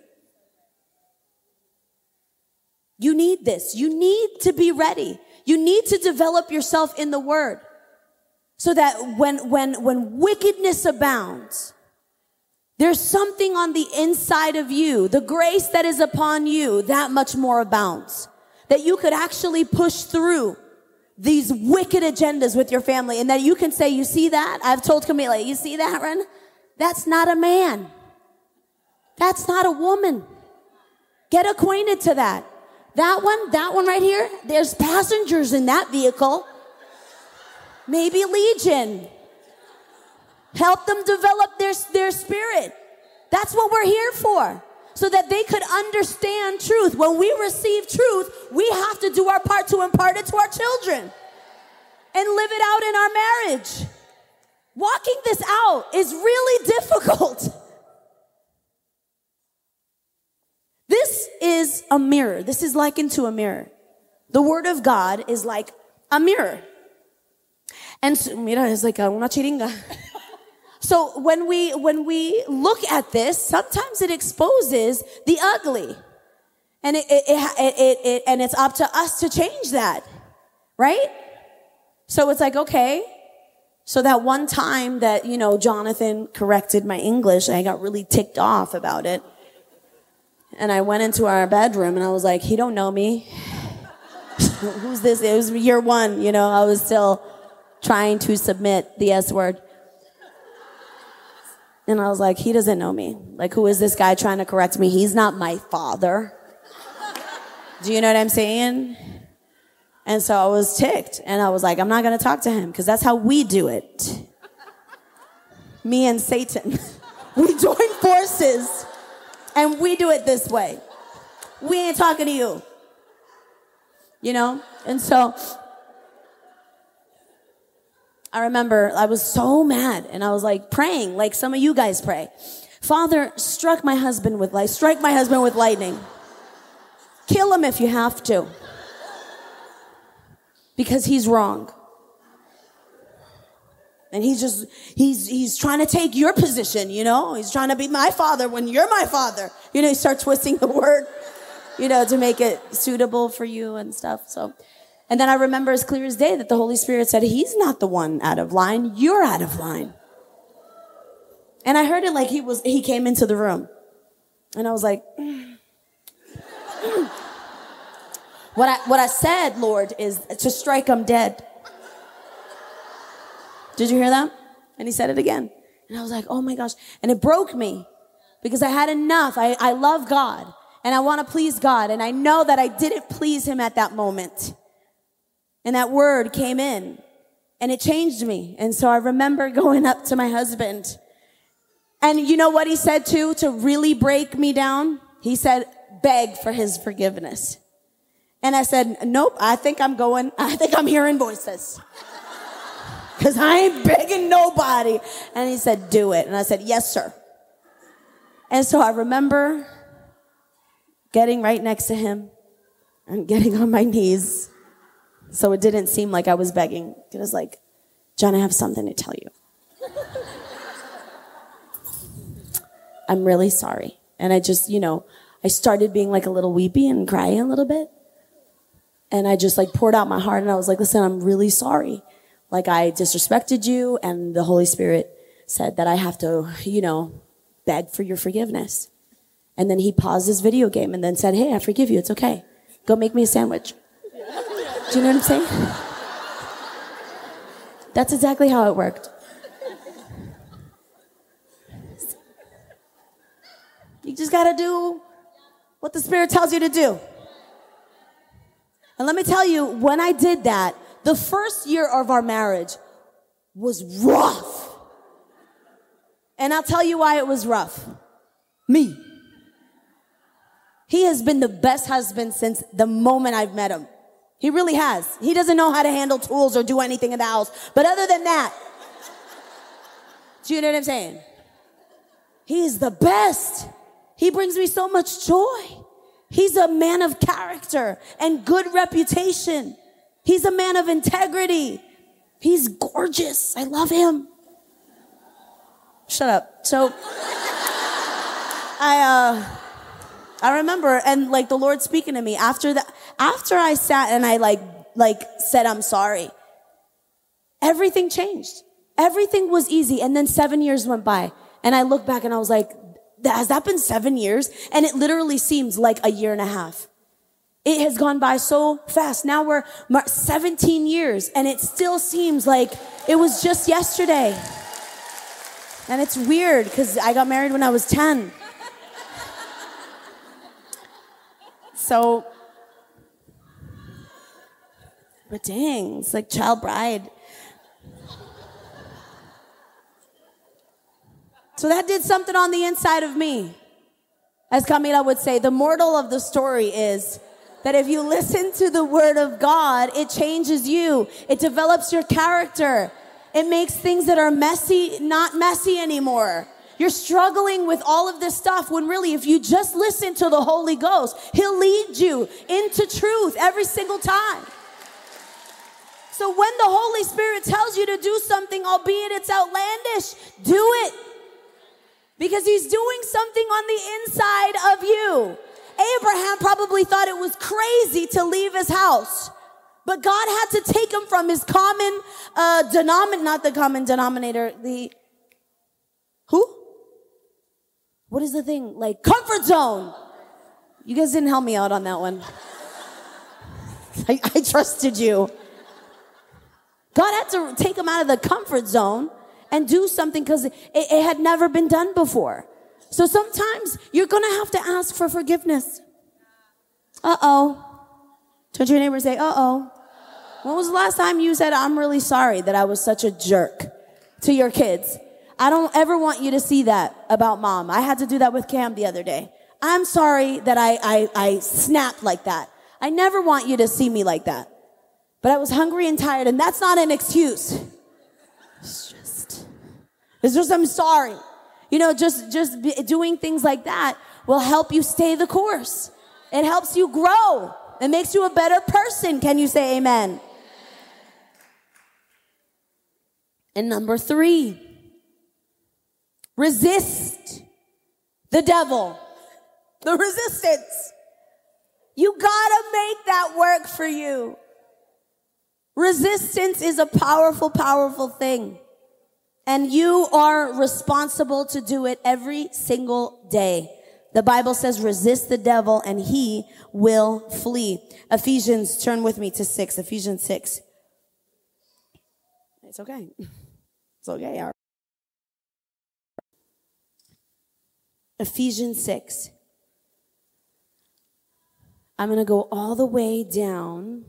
You need this. You need to be ready. You need to develop yourself in the Word. So that when wickedness abounds, there's something on the inside of you, the grace that is upon you, that much more abounds. That you could actually push through these wicked agendas with your family, and that you can say, you see that? I've told Camila, you see that, Ren? That's not a man. That's not a woman. Get acquainted to that. That one right here, there's passengers in that vehicle. Maybe Legion. Help them develop their spirit. That's what we're here for. So that they could understand truth. When we receive truth, we have to do our part to impart it to our children. And live it out in our marriage. Walking this out is really difficult. This is a mirror. This is likened to a mirror. The Word of God is like a mirror. And so, mira, it's like una chiringa. So when we look at this, sometimes it exposes the ugly. And and it's up to us to change that. Right? So it's like, okay. So that one time that, Jonathan corrected my English, I got really ticked off about it. And I went into our bedroom and I was like, he don't know me. Who's this? It was year one, I was still trying to submit the S word. And I was like, he doesn't know me. Like, who is this guy trying to correct me? He's not my father. Do you know what I'm saying? And so I was ticked. And I was like, I'm not going to talk to him because that's how we do it. Me and Satan. We join forces and we do it this way. We ain't talking to you. And so I remember I was so mad and I was like praying like some of you guys pray. Father, strike my husband with lightning. Kill him if you have to. Because he's wrong. And he's trying to take your position, He's trying to be my father when you're my father. You start twisting the word, to make it suitable for you and stuff. So, and then I remember as clear as day that the Holy Spirit said, he's not the one out of line. You're out of line. And I heard it like he came into the room. And I was like, What I said, Lord, is to strike him dead. Did you hear that? And he said it again. And I was like, oh my gosh. And it broke me because I had enough. I love God and I want to please God. And I know that I didn't please him at that moment. And that word came in and it changed me. And so I remember going up to my husband. And you know what he said too, to really break me down? He said, beg for his forgiveness. And I said, nope, I think I'm hearing voices. Because I ain't begging nobody. And he said, do it. And I said, yes, sir. And so I remember getting right next to him and getting on my knees. So it didn't seem like I was begging. It was like, John, I have something to tell you. I'm really sorry. And I just, I started being like a little weepy and crying a little bit. And I just like poured out my heart and I was like, listen, I'm really sorry. Like I disrespected you, and the Holy Spirit said that I have to, beg for your forgiveness. And then he paused his video game and then said, hey, I forgive you. It's okay. Go make me a sandwich. Do you know what I'm saying? That's exactly how it worked. You just got to do what the Spirit tells you to do. And let me tell you, when I did that, the first year of our marriage was rough. And I'll tell you why it was rough. Me. He has been the best husband since the moment I've met him. He really has. He doesn't know how to handle tools or do anything in the house. But other than that, do you know what I'm saying? He is the best. He brings me so much joy. He's a man of character and good reputation. He's a man of integrity. He's gorgeous. I love him. Shut up. So I remember, and like the Lord speaking to me after I sat and I like said, I'm sorry. Everything changed. Everything was easy. And then 7 years went by and I look back and I was like, has that been 7 years? And it literally seems like a year and a half. It has gone by so fast. Now we're 17 years and it still seems like it was just yesterday. And it's weird because I got married when I was 10. So, but dang, it's like child bride. So that did something on the inside of me. As Camila would say, the moral of the story is that if you listen to the word of God, it changes you. It develops your character. It makes things that are messy not messy anymore. You're struggling with all of this stuff when really if you just listen to the Holy Ghost, He'll lead you into truth every single time. So when the Holy Spirit tells you to do something, albeit it's outlandish, do it. Because He's doing something on the inside of you. Abraham probably thought it was crazy to leave his house. But God had to take him from his common denominator, who? What is the thing? Like comfort zone. You guys didn't help me out on that one. I trusted you. God had to take him out of the comfort zone and do something because it had never been done before. So sometimes you're going to have to ask for forgiveness. Uh-oh. Turn to your neighbor and say, uh-oh. When was the last time you said, I'm really sorry that I was such a jerk to your kids? I don't ever want you to see that about mom. I had to do that with Cam the other day. I'm sorry that I snapped like that. I never want you to see me like that. But I was hungry and tired, and that's not an excuse. It's just I'm sorry. Just doing things like that will help you stay the course. It helps you grow. It makes you a better person. Can you say amen? And number 3, resist the devil. The resistance. You gotta make that work for you. Resistance is a powerful, powerful thing. And you are responsible to do it every single day. The Bible says, resist the devil and he will flee. Ephesians, turn with me to 6. Ephesians 6. It's okay. It's okay. Ephesians 6. I'm going to go all the way down.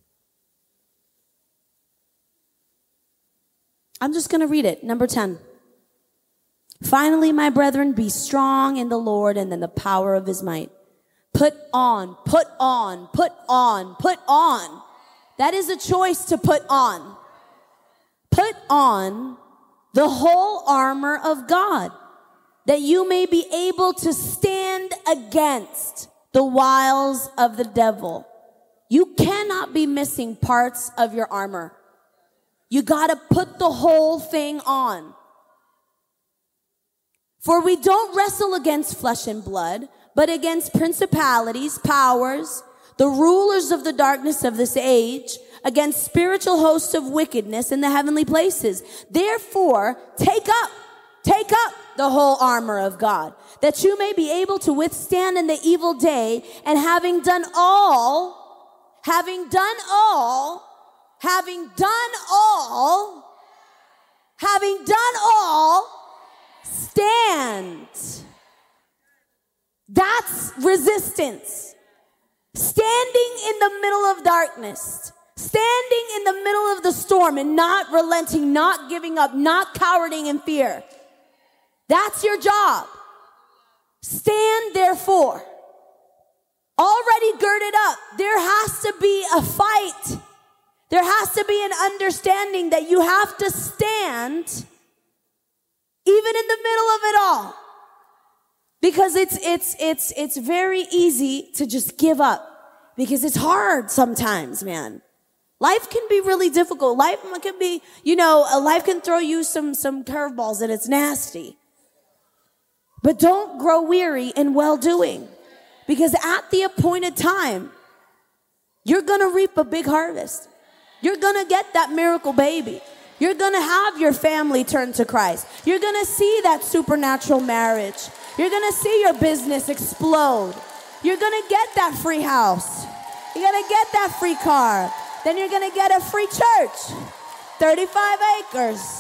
I'm just going to read it. Number 10. Finally, my brethren, be strong in the Lord and in the power of His might. Put on, put on, put on, put on. That is a choice to put on. Put on the whole armor of God, that you may be able to stand against the wiles of the devil. You cannot be missing parts of your armor. You gotta put the whole thing on. For we don't wrestle against flesh and blood, but against principalities, powers, the rulers of the darkness of this age, against spiritual hosts of wickedness in the heavenly places. Therefore, take up the whole armor of God, that you may be able to withstand in the evil day, and having done all, stand. That's resistance. Standing in the middle of darkness. Standing in the middle of the storm and not relenting, not giving up, not cowering in fear. That's your job. Stand therefore. Already girded up. There has to be a fight. There has to be an understanding that you have to stand even in the middle of it all. Because it's very easy to just give up. Because it's hard sometimes, man. Life can be really difficult. Life can be, life can throw you some curveballs and it's nasty. But don't grow weary in well-doing. Because at the appointed time, you're going to reap a big harvest. You're going to get that miracle baby. You're going to have your family turn to Christ. You're going to see that supernatural marriage. You're going to see your business explode. You're going to get that free house. You're going to get that free car. Then you're going to get a free church. 35 acres.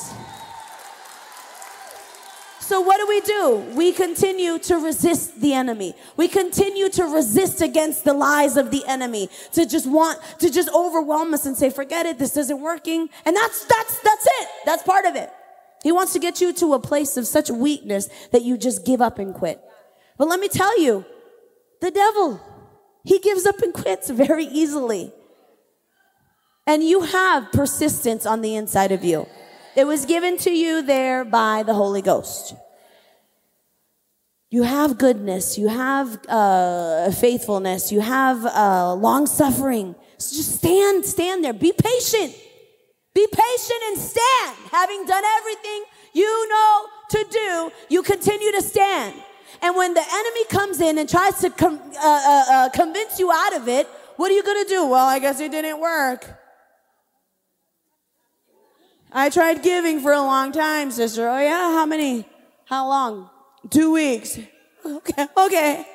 So what do? We continue to resist the enemy. We continue to resist against the lies of the enemy, to just overwhelm us and say, forget it, this isn't working. And that's it. That's part of it. He wants to get you to a place of such weakness that you just give up and quit. But let me tell you, the devil, he gives up and quits very easily. And you have persistence on the inside of you. It was given to you there by the Holy Ghost. You have goodness. You have faithfulness. You have long suffering. So just stand there. Be patient. Be patient and stand. Having done everything you know to do, you continue to stand. And when the enemy comes in and tries to convince you out of it, what are you going to do? Well, I guess it didn't work. I tried giving for a long time, sister. Oh, yeah? How many? How long? 2 weeks. Okay.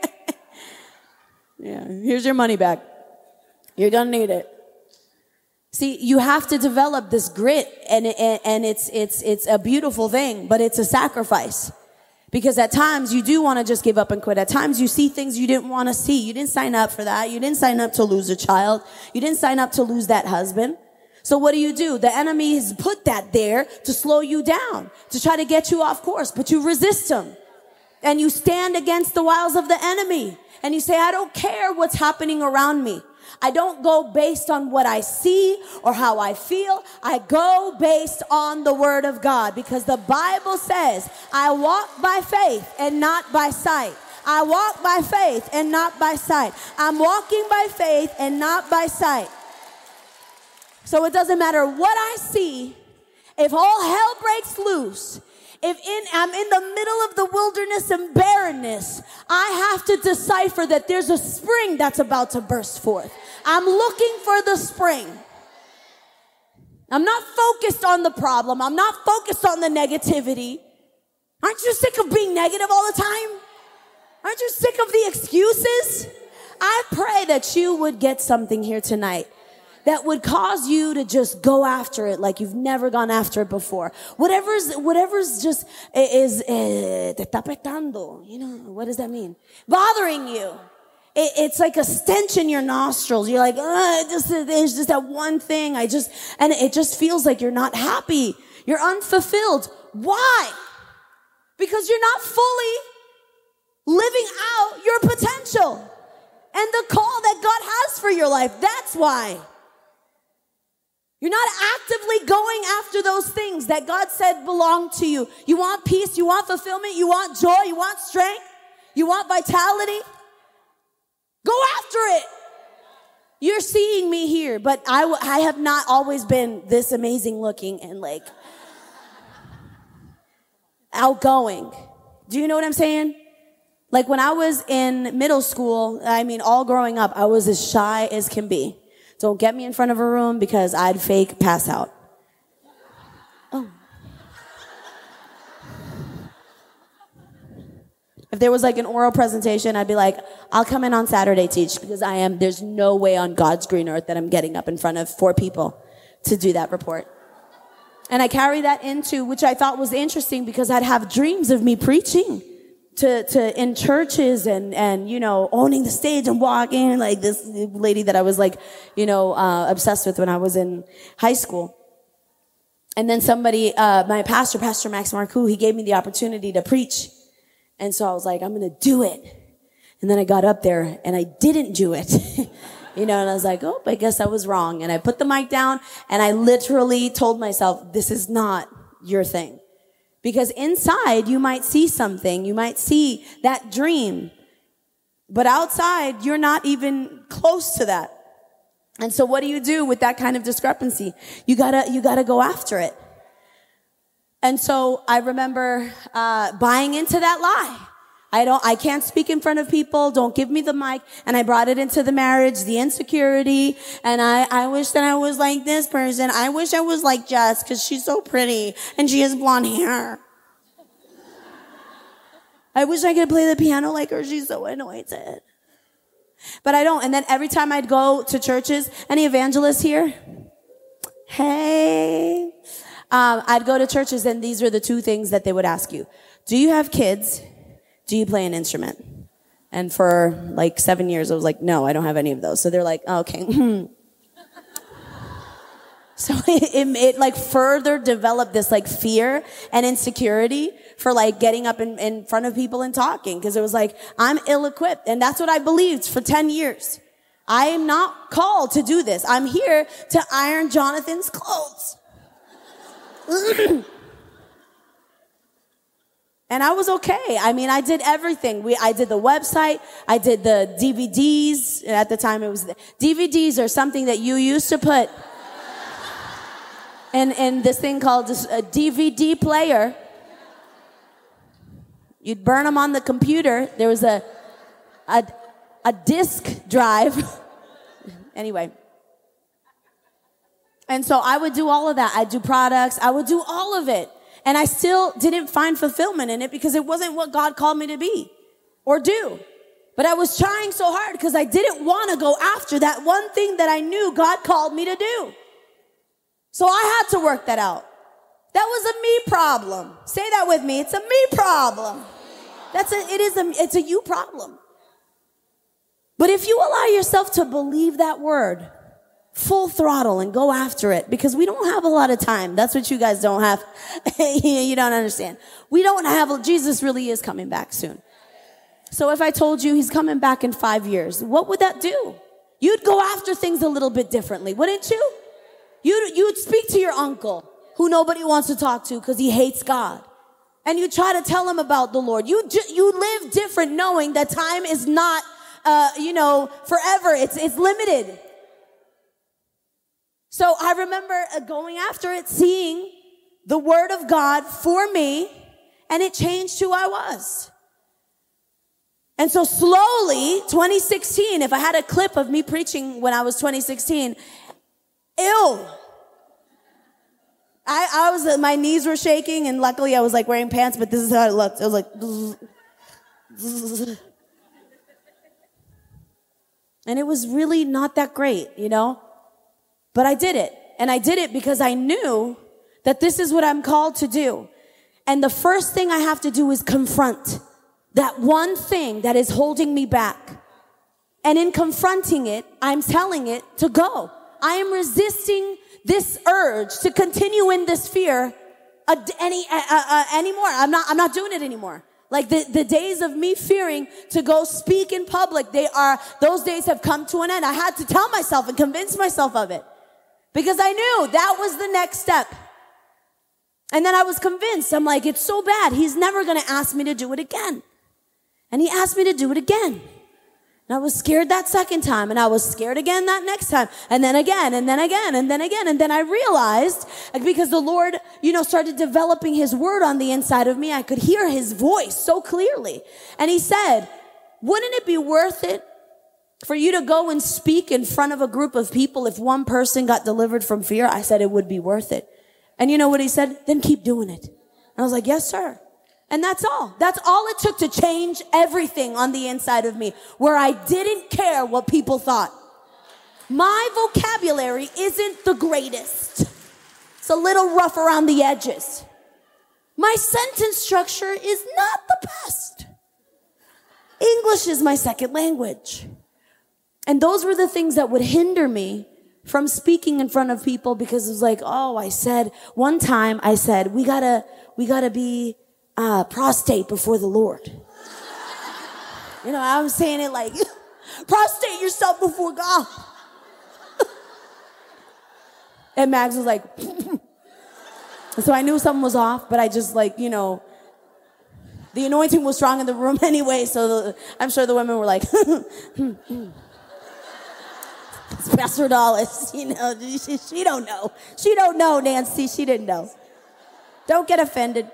Yeah, here's your money back. You're going to need it. See, you have to develop this grit, and it's a beautiful thing, but it's a sacrifice. Because at times you do want to just give up and quit. At times you see things you didn't want to see. You didn't sign up for that. You didn't sign up to lose a child. You didn't sign up to lose that husband. So what do? The enemy has put that there to slow you down, to try to get you off course, but you resist him. And you stand against the wiles of the enemy. And you say, I don't care what's happening around me. I don't go based on what I see or how I feel. I go based on the word of God, because the Bible says, I walk by faith and not by sight. I walk by faith and not by sight. I'm walking by faith and not by sight. So it doesn't matter what I see. If all hell breaks loose, I'm in the middle of the wilderness and barrenness, I have to decipher that there's a spring that's about to burst forth. I'm looking for the spring. I'm not focused on the problem. I'm not focused on the negativity. Aren't you sick of being negative all the time? Aren't you sick of the excuses? I pray that you would get something here tonight that would cause you to just go after it like you've never gone after it before. Whatever's just is te está apretando. What does that mean? Bothering you. It's like a stench in your nostrils. You're like, there's just that one thing. And it just feels like you're not happy. You're unfulfilled. Why? Because you're not fully living out your potential and the call that God has for your life. That's why. You're not actively going after those things that God said belong to you. You want peace, you want fulfillment, you want joy, you want strength, you want vitality. Go after it. You're seeing me here, but I have not always been this amazing looking and like outgoing. Do you know what I'm saying? Like when I was in middle school, all growing up, I was as shy as can be. Don't get me in front of a room because I'd fake pass out. Oh. If there was like an oral presentation, I'd be like, I'll come in on Saturday, teach, because there's no way on God's green earth that I'm getting up in front of 4 people to do that report. And I carry that into, which I thought was interesting because I'd have dreams of me preaching to in churches and owning the stage and walking like this lady that I was like, obsessed with when I was in high school. And then somebody, my pastor, Pastor Max Marcoux, he gave me the opportunity to preach. And so I was like, I'm going to do it. And then I got up there and I didn't do it. And I was like, oh, I guess I was wrong. And I put the mic down and I literally told myself, this is not your thing. Because inside you might see something, you might see that dream, but outside you're not even close to that. And so what do you do with that kind of discrepancy? You gotta go after it. And so I remember buying into that lie. I can't speak in front of people. Don't give me the mic. And I brought it into the marriage, the insecurity. And I wish that I was like this person. I wish I was like Jess because she's so pretty and she has blonde hair. I wish I could play the piano like her. She's so anointed. But I don't. And then every time I'd go to churches, any evangelists here? Hey. I'd go to churches and these were the 2 things that they would ask you. Do you have kids? Do you play an instrument? And for like 7 years, I was like, no, I don't have any of those. So they're like, oh, okay. So it like further developed this like fear and insecurity for like getting up in front of people and talking. Cause it was like, I'm ill-equipped. And that's what I believed for 10 years. I am not called to do this. I'm here to iron Jonathan's clothes. And I was okay. I did everything. I did the website. I did the DVDs. At the time, it was DVDs are something that you used to put in this thing called a DVD player. You'd burn them on the computer. There was a disk drive. Anyway. And so I would do all of that. I'd do products. I would do all of it. And I still didn't find fulfillment in it because it wasn't what God called me to be or do. But I was trying so hard because I didn't want to go after that one thing that I knew God called me to do. So I had to work that out. That was a me problem. Say that with me. It's a me problem. It's a you problem. But if you allow yourself to believe that word, full throttle and go after it, because we don't have a lot of time. That's what you guys don't have. You don't understand. Jesus really is coming back soon. So if I told you he's coming back in 5 years, what would that do? You'd go after things a little bit differently, wouldn't you? You'd speak to your uncle who nobody wants to talk to because he hates God. And you try to tell him about the Lord. You live different knowing that time is not, forever. It's limited. So I remember going after it, seeing the word of God for me, and it changed who I was. And so slowly, 2016, if I had a clip of me preaching when I was 2016, my knees were shaking, and luckily I was like wearing pants, but this is how it looked. It was like, and it was really not that great, But I did it. And I did it because I knew that this is what I'm called to do. And the first thing I have to do is confront that one thing that is holding me back. And in confronting it, I'm telling it to go. I am resisting this urge to continue in this fear anymore. I'm not doing it anymore. Like the days of me fearing to go speak in public, those days have come to an end. I had to tell myself and convince myself of it. Because I knew that was the next step. And then I was convinced. I'm like, it's so bad. He's never going to ask me to do it again. And he asked me to do it again. And I was scared that second time, and I was scared again that next time, and then again, and then again, and then again. And then I realized, because the Lord, started developing his word on the inside of me, I could hear his voice so clearly. And he said, wouldn't it be worth it for you to go and speak in front of a group of people if one person got delivered from fear? I said, it would be worth it. And you know what he said? Then keep doing it. And I was like, yes, sir. And that's all. That's all it took to change everything on the inside of me, where I didn't care what people thought. My vocabulary isn't the greatest. It's a little rough around the edges. My sentence structure is not the best. English is my second language. And those were the things that would hinder me from speaking in front of people, because it was like, one time I said, we gotta be prostate before the Lord. I was saying it like, prostrate yourself before God. And Max was like, so I knew something was off, but I just the anointing was strong in the room anyway, so I'm sure the women were like, it's Pastor Dallas, she don't know. She don't know, Nancy, she didn't know. Don't get offended.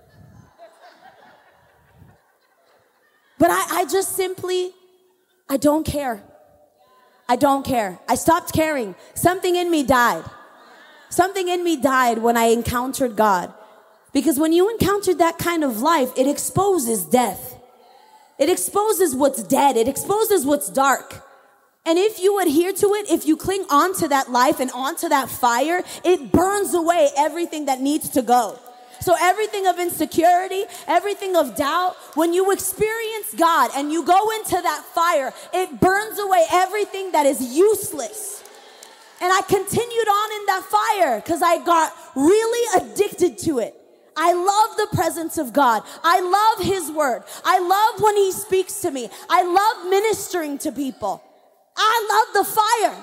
But I just simply, I don't care. I don't care. I stopped caring. Something in me died. Something in me died when I encountered God. Because when you encountered that kind of life, it exposes death. It exposes what's dead. It exposes what's dark. And if you adhere to it, if you cling on to that life and onto that fire, it burns away everything that needs to go. So everything of insecurity, everything of doubt, when you experience God and you go into that fire, it burns away everything that is useless. And I continued on in that fire because I got really addicted to it. I love the presence of God. I love his word. I love when he speaks to me. I love ministering to people. I love the fire.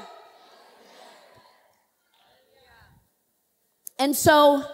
And so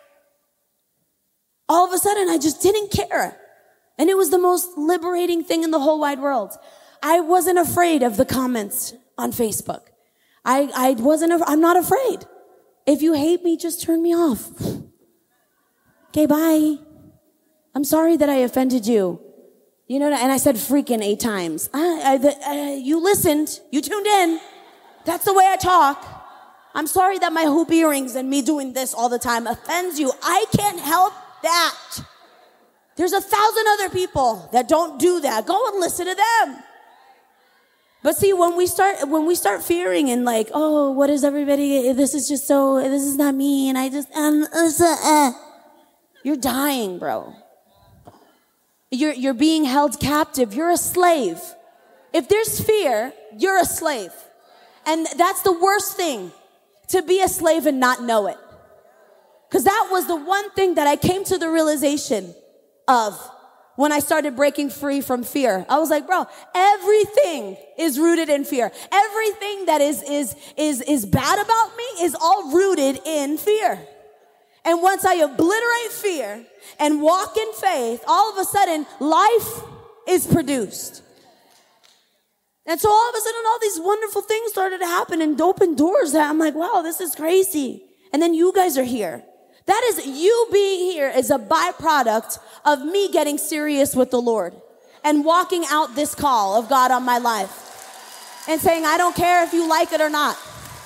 all of a sudden, I just didn't care. And it was the most liberating thing in the whole wide world. I wasn't afraid of the comments on Facebook. I'm not afraid. If you hate me, just turn me off. Okay, bye. I'm sorry that I offended you. And I said freaking 8 times. You listened. You tuned in. That's the way I talk. I'm sorry that my hoop earrings and me doing this all the time offends you. I can't help that. There's 1,000 other people that don't do that. Go and listen to them. But see, when we start fearing and like, oh, what is everybody? This is not me. And I just, you're dying, bro. You're being held captive. You're a slave. If there's fear, you're a slave. And that's the worst thing, to be a slave and not know it. Because that was the one thing that I came to the realization of when I started breaking free from fear. I was like, bro, everything is rooted in fear. Everything that is bad about me is all rooted in fear. And once I obliterate fear and walk in faith, all of a sudden life is produced. And so all of a sudden all these wonderful things started to happen and open doors that I'm like, wow, this is crazy. And then you guys are here. That is, you being here is a byproduct of me getting serious with the Lord and walking out this call of God on my life and saying, I don't care if you like it or not.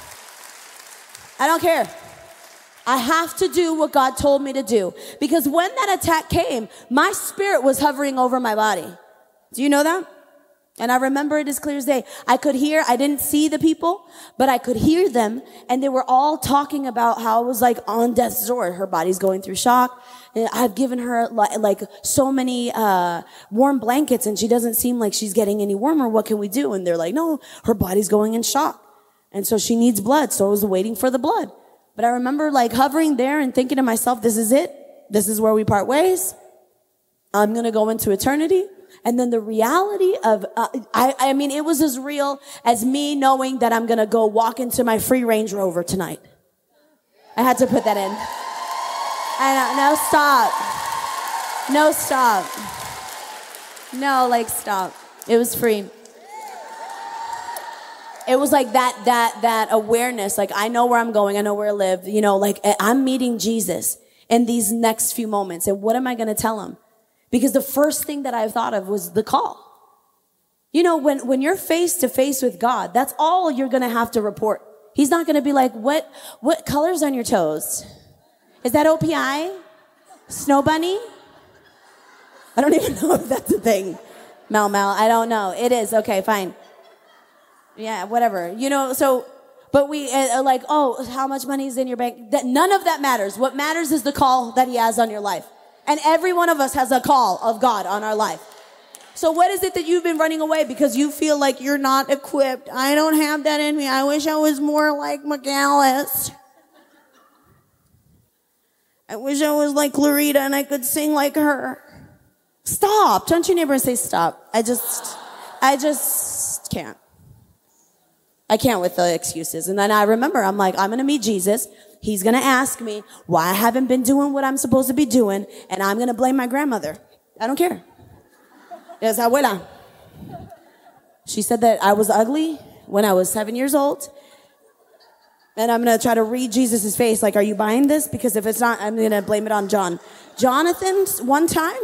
I don't care. I have to do what God told me to do. Because when that attack came, my spirit was hovering over my body. Do you know that? And I remember it as clear as day. I didn't see the people, but I could hear them. And they were all talking about how it was like on death's door. Her body's going through shock. And I've given her like so many warm blankets and she doesn't seem like she's getting any warmer. What can we do? And they're like, no, her body's going in shock. And so she needs blood. So I was waiting for the blood. But I remember like hovering there and thinking to myself, this is it. This is where we part ways. I'm going to go into eternity. And then the reality of, I mean, it was as real as me knowing that I'm going to go walk into my free Range Rover tonight. I had to put that in. No, stop. No, stop. No, like, stop. It was free. It was like that awareness. Like, I know where I'm going. I know where I live. You know, like, I'm meeting Jesus in these next few moments. And what am I going to tell him? Because the first thing that I thought of was the call. You know, when you're face to face with God, that's all you're going to have to report. He's not going to be like, what color's on your toes? Is that OPI? Snow bunny? I don't even know if that's a thing. Mal, I don't know. It is. Okay, fine. Yeah, whatever. You know, so, but we are like, oh, how much money is in your bank? None of that matters. What matters is the call that he has on your life. And every one of us has a call of God on our life. So what is it that you've been running away because you feel like you're not equipped? I don't have that in me. I wish I was more like McAllis. I wish I was like Clarita and I could sing like her. Stop. Turn to your neighbor and say stop. I just can't. I can't with the excuses. And then I remember, I'm like, I'm going to meet Jesus. He's going to ask me why I haven't been doing what I'm supposed to be doing. And I'm going to blame my grandmother. I don't care. Yes, abuela. She said that I was ugly when I was 7 years old. And I'm going to try to read Jesus' face. Like, are you buying this? Because if it's not, I'm going to blame it on John. Jonathan, one time,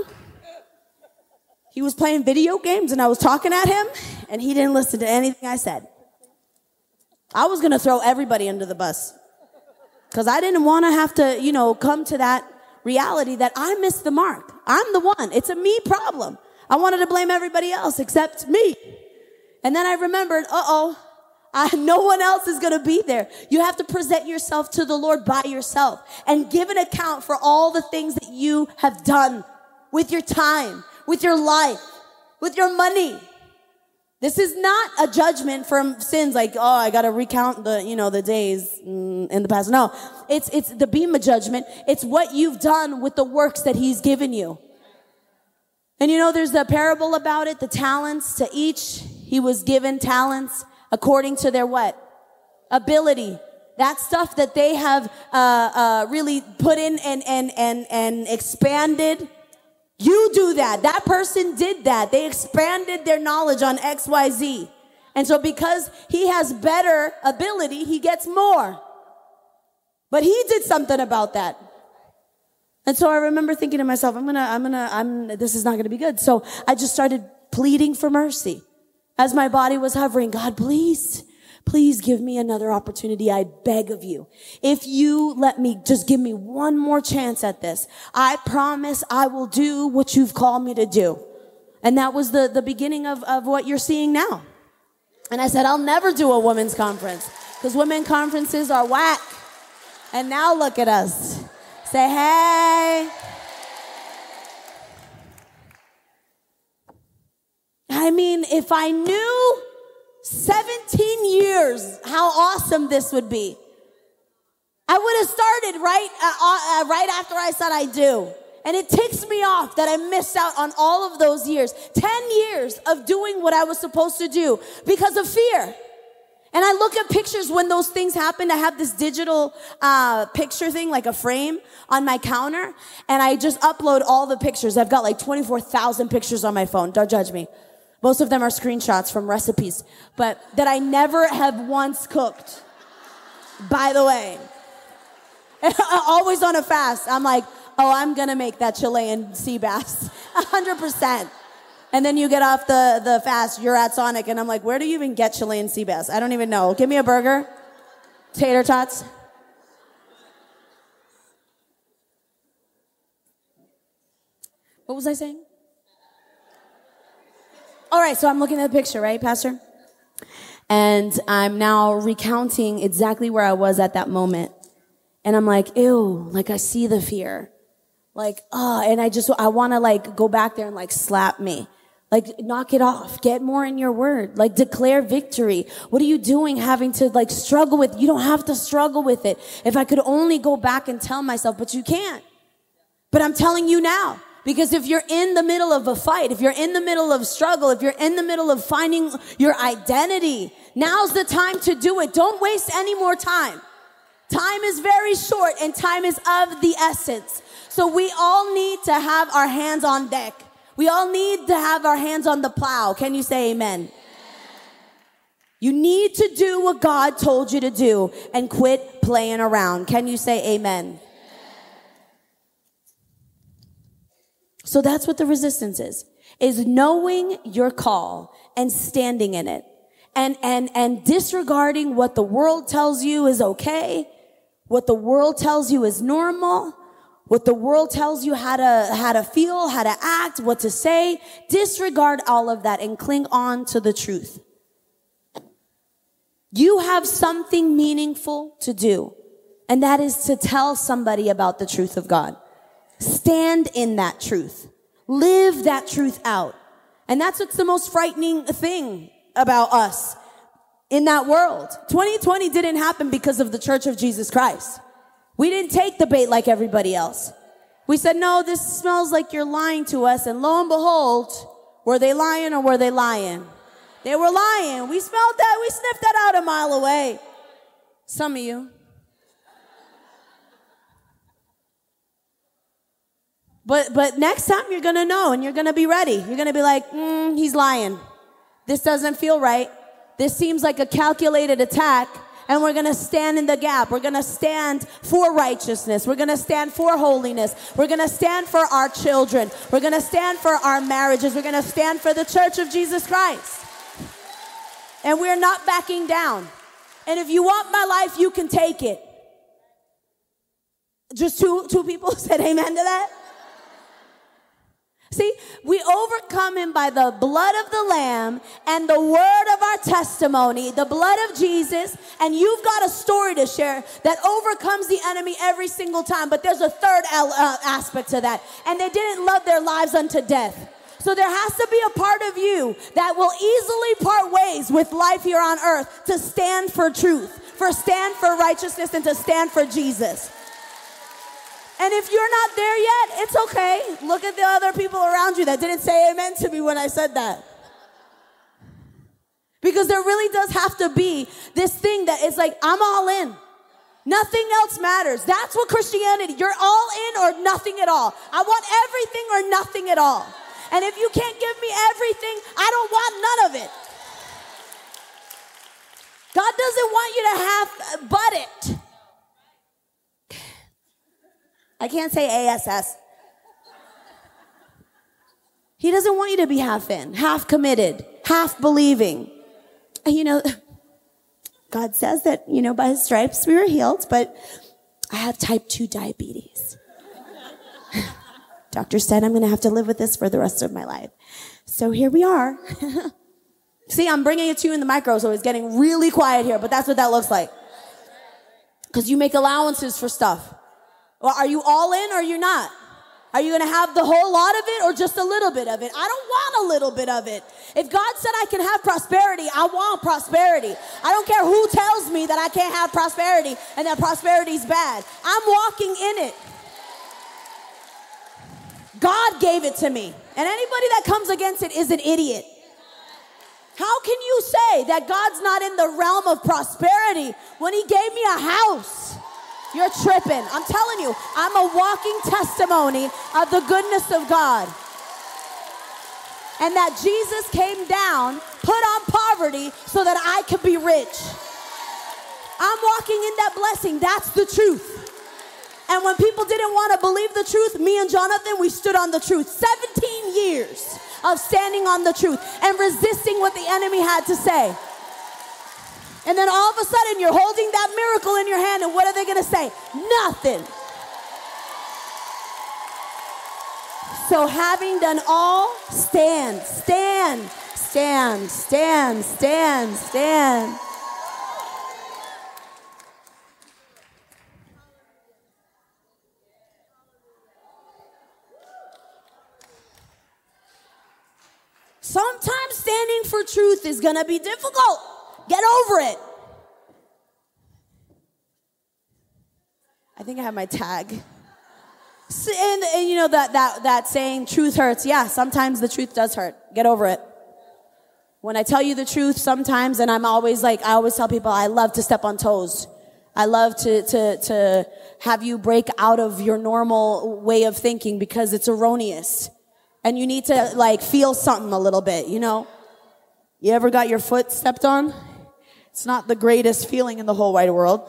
he was playing video games and I was talking at him and he didn't listen to anything I said. I was going to throw everybody under the bus because I didn't want to have to, you know, come to that reality that I missed the mark. I'm the one. It's a me problem. I wanted to blame everybody else except me. And then I remembered, no one else is going to be there. You have to present yourself to the Lord by yourself and give an account for all the things that you have done with your time, with your life, with your money. This is not a judgment from sins like, oh, I got to recount the days in the past. No, it's the Bema judgment. It's what you've done with the works that he's given you. And there's the parable about it, the talents. To each, he was given talents according to their what? Ability. That stuff that they have really put in and expanded. You do that. That person did that. They expanded their knowledge on XYZ. And so because he has better ability, he gets more. But he did something about that. And so I remember thinking to myself, this is not going to be good. So I just started pleading for mercy. As my body was hovering, God, please give me another opportunity. I beg of you. If you let me, just give me one more chance at this. I promise I will do what you've called me to do. And that was the beginning of what you're seeing now. And I said, I'll never do a women's conference because women conferences are whack. And now look at us. Say, hey. I mean, if I knew 17 years how awesome this would be, I would have started right after I said I do. And it ticks me off that I missed out on all of those years, 10 years of doing what I was supposed to do because of fear. And I look at pictures when those things happened. I have this digital picture thing, like a frame on my counter, and I just upload all the pictures. I've got like 24,000 pictures on my phone. Don't judge me. Most of them are screenshots from recipes, but that I never have once cooked, by the way. Always on a fast. I'm like, I'm going to make that Chilean sea bass, 100%. And then you get off the fast, you're at Sonic, and I'm like, where do you even get Chilean sea bass? I don't even know. Give me a burger, tater tots. What was I saying? All right, so I'm looking at the picture, right, Pastor? And I'm now recounting exactly where I was at that moment. And I'm like, ew, like I see the fear. Like, and I want to like go back there and like slap me. Like, knock it off. Get more in your word. Like, declare victory. What are you doing having to like struggle with? You don't have to struggle with it. If I could only go back and tell myself, but you can't. But I'm telling you now. Because if you're in the middle of a fight, if you're in the middle of struggle, if you're in the middle of finding your identity, now's the time to do it. Don't waste any more time. Time is very short and time is of the essence. So we all need to have our hands on deck. We all need to have our hands on the plow. Can you say amen? You need to do what God told you to do and quit playing around. Can you say amen? So that's what the resistance is knowing your call and standing in it and disregarding what the world tells you is okay, what the world tells you is normal, what the world tells you how to feel, how to act, what to say. Disregard all of that and cling on to the truth. You have something meaningful to do, and that is to tell somebody about the truth of God. Stand in that truth. Live that truth out. And that's what's the most frightening thing about us in that world. 2020 didn't happen because of the Church of Jesus Christ. We didn't take the bait like everybody else. We said, no, this smells like you're lying to us. And lo and behold, were they lying or were they lying? They were lying. We smelled that. We sniffed that out a mile away. Some of you. But next time you're going to know and you're going to be ready. You're going to be like, he's lying. This doesn't feel right. This seems like a calculated attack. And we're going to stand in the gap. We're going to stand for righteousness. We're going to stand for holiness. We're going to stand for our children. We're going to stand for our marriages. We're going to stand for the Church of Jesus Christ. And we're not backing down. And if you want my life, you can take it. Just two people said amen to that. See, we overcome him by the blood of the Lamb and the word of our testimony, the blood of Jesus. And you've got a story to share that overcomes the enemy every single time. But there's a third aspect to that. And they didn't love their lives unto death. So there has to be a part of you that will easily part ways with life here on earth to stand for truth, for stand for righteousness, and to stand for Jesus. And if you're not there yet, it's okay. Look at the other people around you that didn't say amen to me when I said that. Because there really does have to be this thing that is like, I'm all in. Nothing else matters. That's what Christianity, you're all in or nothing at all. I want everything or nothing at all. And if you can't give me everything, I don't want none of it. God doesn't want you to have but it. I can't say ASS. He doesn't want you to be half in, half committed, half believing. And God says that, by his stripes we were healed, but I have type 2 diabetes. Doctor said I'm going to have to live with this for the rest of my life. So here we are. See, I'm bringing it to you in the micro, so it's getting really quiet here, but that's what that looks like. Because you make allowances for stuff. Well, are you all in or are you not? Are you going to have the whole lot of it or just a little bit of it? I don't want a little bit of it. If God said I can have prosperity, I want prosperity. I don't care who tells me that I can't have prosperity and that prosperity is bad. I'm walking in it. God gave it to me. And anybody that comes against it is an idiot. How can you say that God's not in the realm of prosperity when he gave me a house? You're tripping. I'm telling you, I'm a walking testimony of the goodness of God. And that Jesus came down, put on poverty so that I could be rich. I'm walking in that blessing. That's the truth. And when people didn't want to believe the truth, me and Jonathan, we stood on the truth. 17 years of standing on the truth and resisting what the enemy had to say. And then all of a sudden, you're holding that miracle in your hand, and what are they going to say? Nothing. So having done all, stand, stand, stand, stand, stand, stand. Sometimes standing for truth is going to be difficult. Get over it. I think I have my tag. And that saying, truth hurts. Yeah, sometimes the truth does hurt. Get over it. When I tell you the truth sometimes, and I always tell people, I love to step on toes. I love to have you break out of your normal way of thinking because it's erroneous. And you need to feel something a little bit, You ever got your foot stepped on? It's not the greatest feeling in the whole wide world.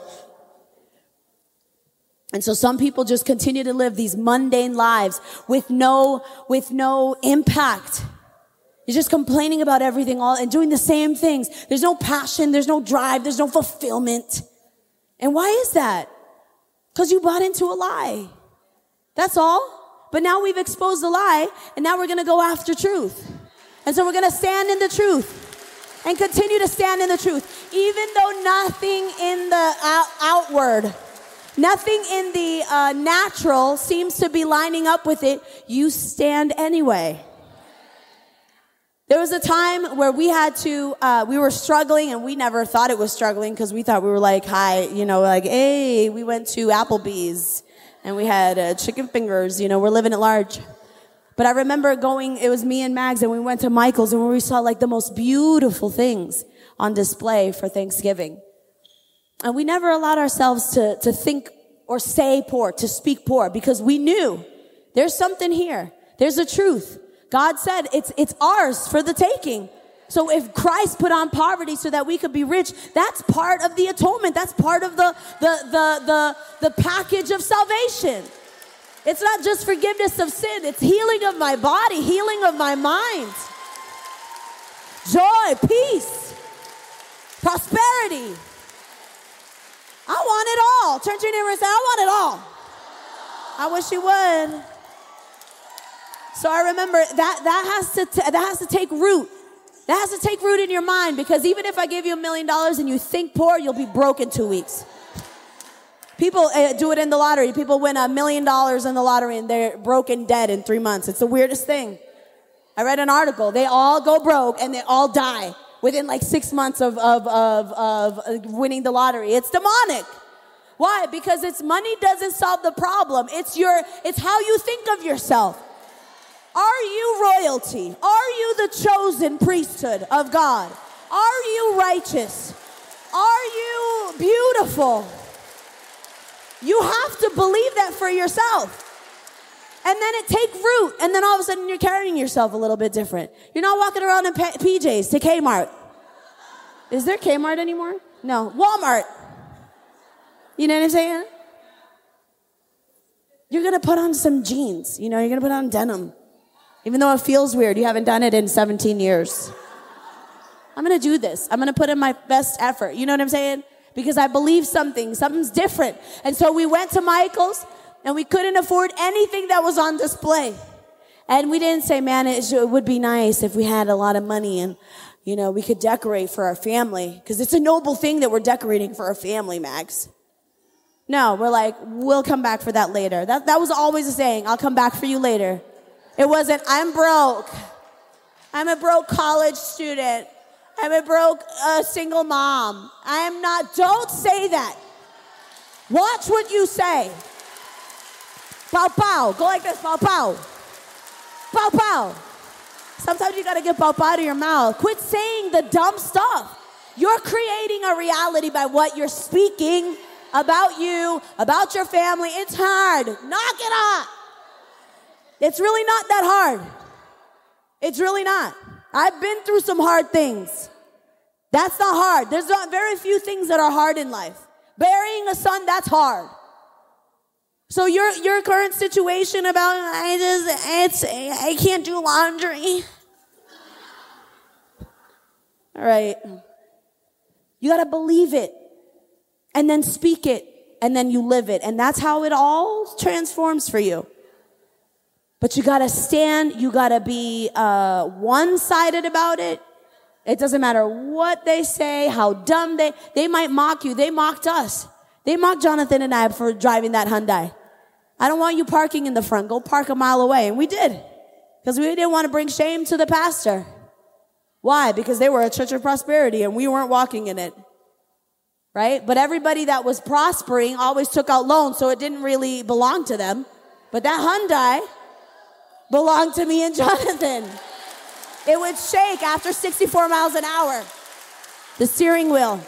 And so some people just continue to live these mundane lives with no impact. You're just complaining about everything all and doing the same things. There's no passion, there's no drive, there's no fulfillment. And why is that? Because you bought into a lie. That's all. But now we've exposed the lie, and now we're going to go after truth. And so we're going to stand in the truth and continue to stand in the truth. Even though nothing in the outward, nothing in the natural seems to be lining up with it, you stand anyway. There was a time where we had to, we were struggling, and we never thought it was struggling because we thought we were like, hi, like, hey, we went to Applebee's and we had chicken fingers, we're living at large. But I remember it was me and Mags, and we went to Michael's, and we saw like the most beautiful things on display for Thanksgiving. And we never allowed ourselves to think or say poor, to speak poor, because we knew there's something here. There's a truth. God said it's ours for the taking. So if Christ put on poverty so that we could be rich, that's part of the atonement. That's part of the package of salvation. It's not just forgiveness of sin. It's healing of my body, healing of my mind. Joy, peace, prosperity. I want it all. Turn to your neighbor and say, I want it all. I wish you would. So I remember that has to take root. That has to take root in your mind, because even if I give you $1 million and you think poor, you'll be broke in 2 weeks. People do it in the lottery. People win $1 million in the lottery and they're broke and dead in 3 months. It's the weirdest thing. I read an article. They all go broke and they all die within like 6 months of winning the lottery. It's demonic. Why? Because money doesn't solve the problem. It's how you think of yourself. Are you royalty? Are you the chosen priesthood of God? Are you righteous? Are you beautiful? You have to believe that for yourself. And then it takes root, and then all of a sudden you're carrying yourself a little bit different. You're not walking around in PJs to Kmart. Is there Kmart anymore? No. Walmart. You know what I'm saying? You're going to put on some jeans. You're going to put on denim. Even though it feels weird, you haven't done it in 17 years. I'm going to do this. I'm going to put in my best effort. You know what I'm saying? Because I believe something's different. And so we went to Michael's, and we couldn't afford anything that was on display. And we didn't say, man, it would be nice if we had a lot of money and, we could decorate for our family. Because it's a noble thing that we're decorating for our family, Max. No, we're like, we'll come back for that later. That was always a saying, I'll come back for you later. It wasn't, I'm broke. I'm a broke college student. I'm a broke single mom. I am not. Don't say that. Watch what you say. Pow, pow. Go like this. Pow, pow. Pow, pow. Sometimes you got to get pow, pow to your mouth. Quit saying the dumb stuff. You're creating a reality by what you're speaking about you, about your family. It's hard. Knock it off. It's really not that hard. It's really not. I've been through some hard things. That's not hard. There's not very few things that are hard in life. Burying a son, that's hard. So your current situation about, I can't do laundry. All right. You got to believe it and then speak it and then you live it. And that's how it all transforms for you. But you got to stand. You got to be one-sided about it. It doesn't matter what they say, how dumb they might mock you. They mocked us. They mocked Jonathan and I for driving that Hyundai. I don't want you parking in the front. Go park a mile away. And we did. Because we didn't want to bring shame to the pastor. Why? Because they were a church of prosperity and we weren't walking in it. Right? But everybody that was prospering always took out loans, so it didn't really belong to them. But that Hyundai belonged to me and Jonathan. It would shake after 64 miles an hour. The steering wheel.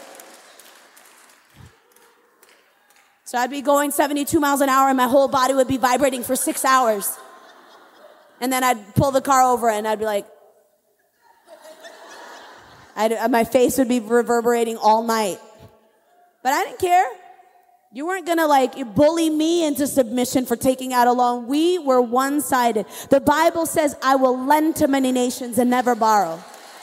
So I'd be going 72 miles an hour and my whole body would be vibrating for 6 hours. And then I'd pull the car over and I'd be like, My face would be reverberating all night. But I didn't care. You weren't going to bully me into submission for taking out a loan. We were one-sided. The Bible says, I will lend to many nations and never borrow.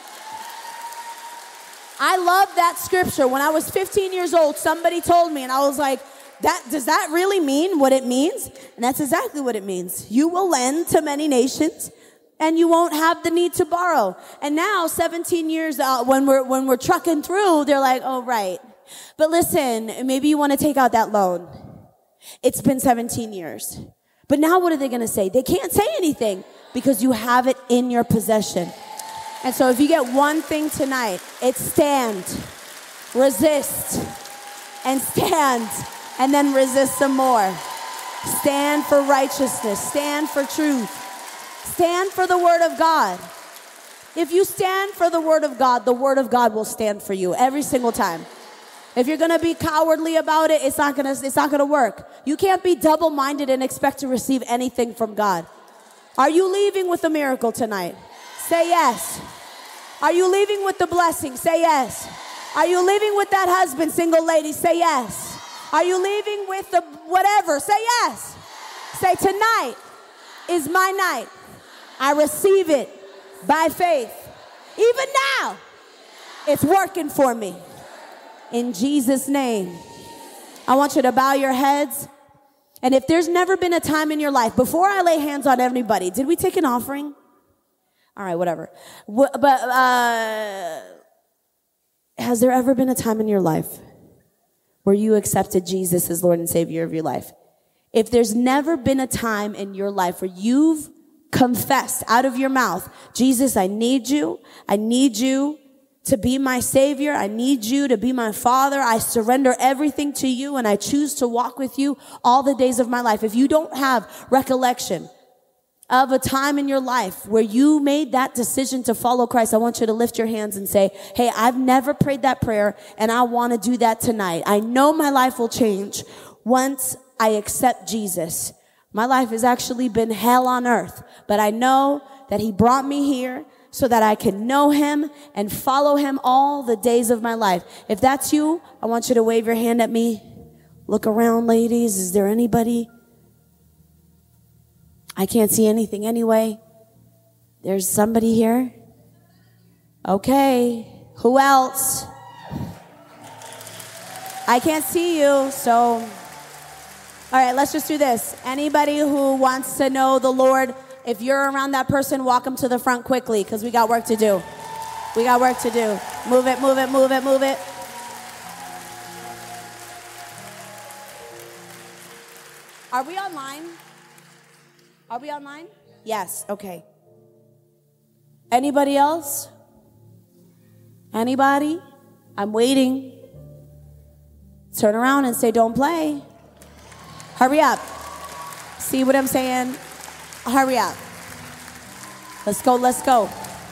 I love that scripture. When I was 15 years old, somebody told me, and I was like, does that really mean what it means? And that's exactly what it means. You will lend to many nations, and you won't have the need to borrow. And now, 17 years out, when we're trucking through, they're like, oh, right. But listen, maybe you want to take out that loan. It's been 17 years. But now what are they going to say? They can't say anything because you have it in your possession. And so if you get one thing tonight, it's stand, resist, and stand, and then resist some more. Stand for righteousness. Stand for truth. Stand for the Word of God. If you stand for the Word of God will stand for you every single time. If you're going to be cowardly about it, it's not going to work. You can't be double-minded and expect to receive anything from God. Are you leaving with a miracle tonight? Say yes. Are you leaving with the blessing? Say yes. Are you leaving with that husband, single lady? Say yes. Are you leaving with the whatever? Say yes. Say, tonight is my night. I receive it by faith. Even now, it's working for me. In Jesus' name. I want you to bow your heads. And if there's never been a time in your life, before I lay hands on everybody, did we take an offering? All right, whatever. But has there ever been a time in your life where you accepted Jesus as Lord and Savior of your life? If there's never been a time in your life where you've confessed out of your mouth, Jesus, I need you to be my Savior. I need you to be my Father. I surrender everything to you, and I choose to walk with you all the days of my life. If you don't have recollection of a time in your life where you made that decision to follow Christ, I want you to lift your hands and say, hey, I've never prayed that prayer, and I want to do that tonight. I know my life will change once I accept Jesus. My life has actually been hell on earth, but I know that He brought me here so that I can know Him and follow Him all the days of my life. If that's you, I want you to wave your hand at me. Look around, ladies. Is there anybody? I can't see anything anyway. There's somebody here. Okay. Who else? I can't see you, so. All right, let's just do this. Anybody who wants to know the Lord, if you're around that person, walk them to the front quickly, because we got work to do. We got work to do. Move it, move it, move it, move it. Are we online? Are we online? Yes, okay. Anybody else? Anybody? I'm waiting. Turn around and say, don't play. Hurry up. See what I'm saying? Hurry up. Let's go, let's go.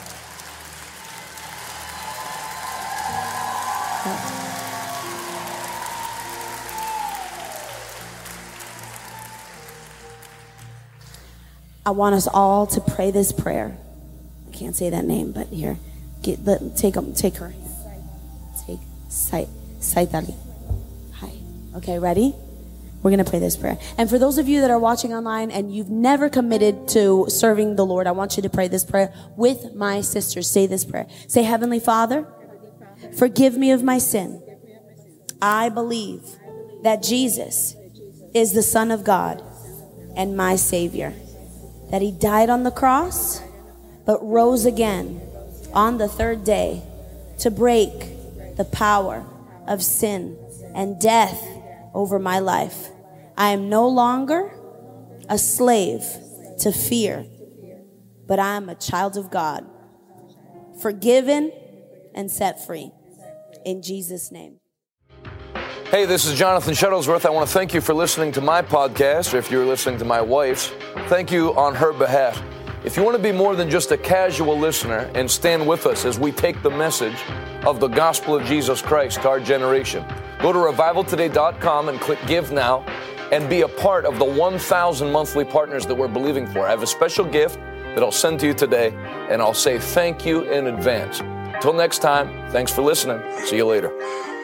I want us all to pray this prayer. I can't say that name, but here. Take her. Take Saitali. Hi. Okay, ready? We're going to pray this prayer. And for those of you that are watching online and you've never committed to serving the Lord, I want you to pray this prayer with my sisters. Say this prayer. Say, Heavenly Father, forgive me of my sin. I believe that Jesus is the Son of God and my Savior. That He died on the cross, but rose again on the third day to break the power of sin and death over my life. I am no longer a slave to fear, but I am a child of God, forgiven and set free. In Jesus' name. Hey, this is Jonathan Shuttlesworth. I want to thank you for listening to my podcast, or if you're listening to my wife's, thank you on her behalf. If you want to be more than just a casual listener and stand with us as we take the message of the gospel of Jesus Christ to our generation, go to revivaltoday.com and click Give Now and be a part of the 1,000 monthly partners that we're believing for. I have a special gift that I'll send to you today, and I'll say thank you in advance. Until next time, thanks for listening. See you later.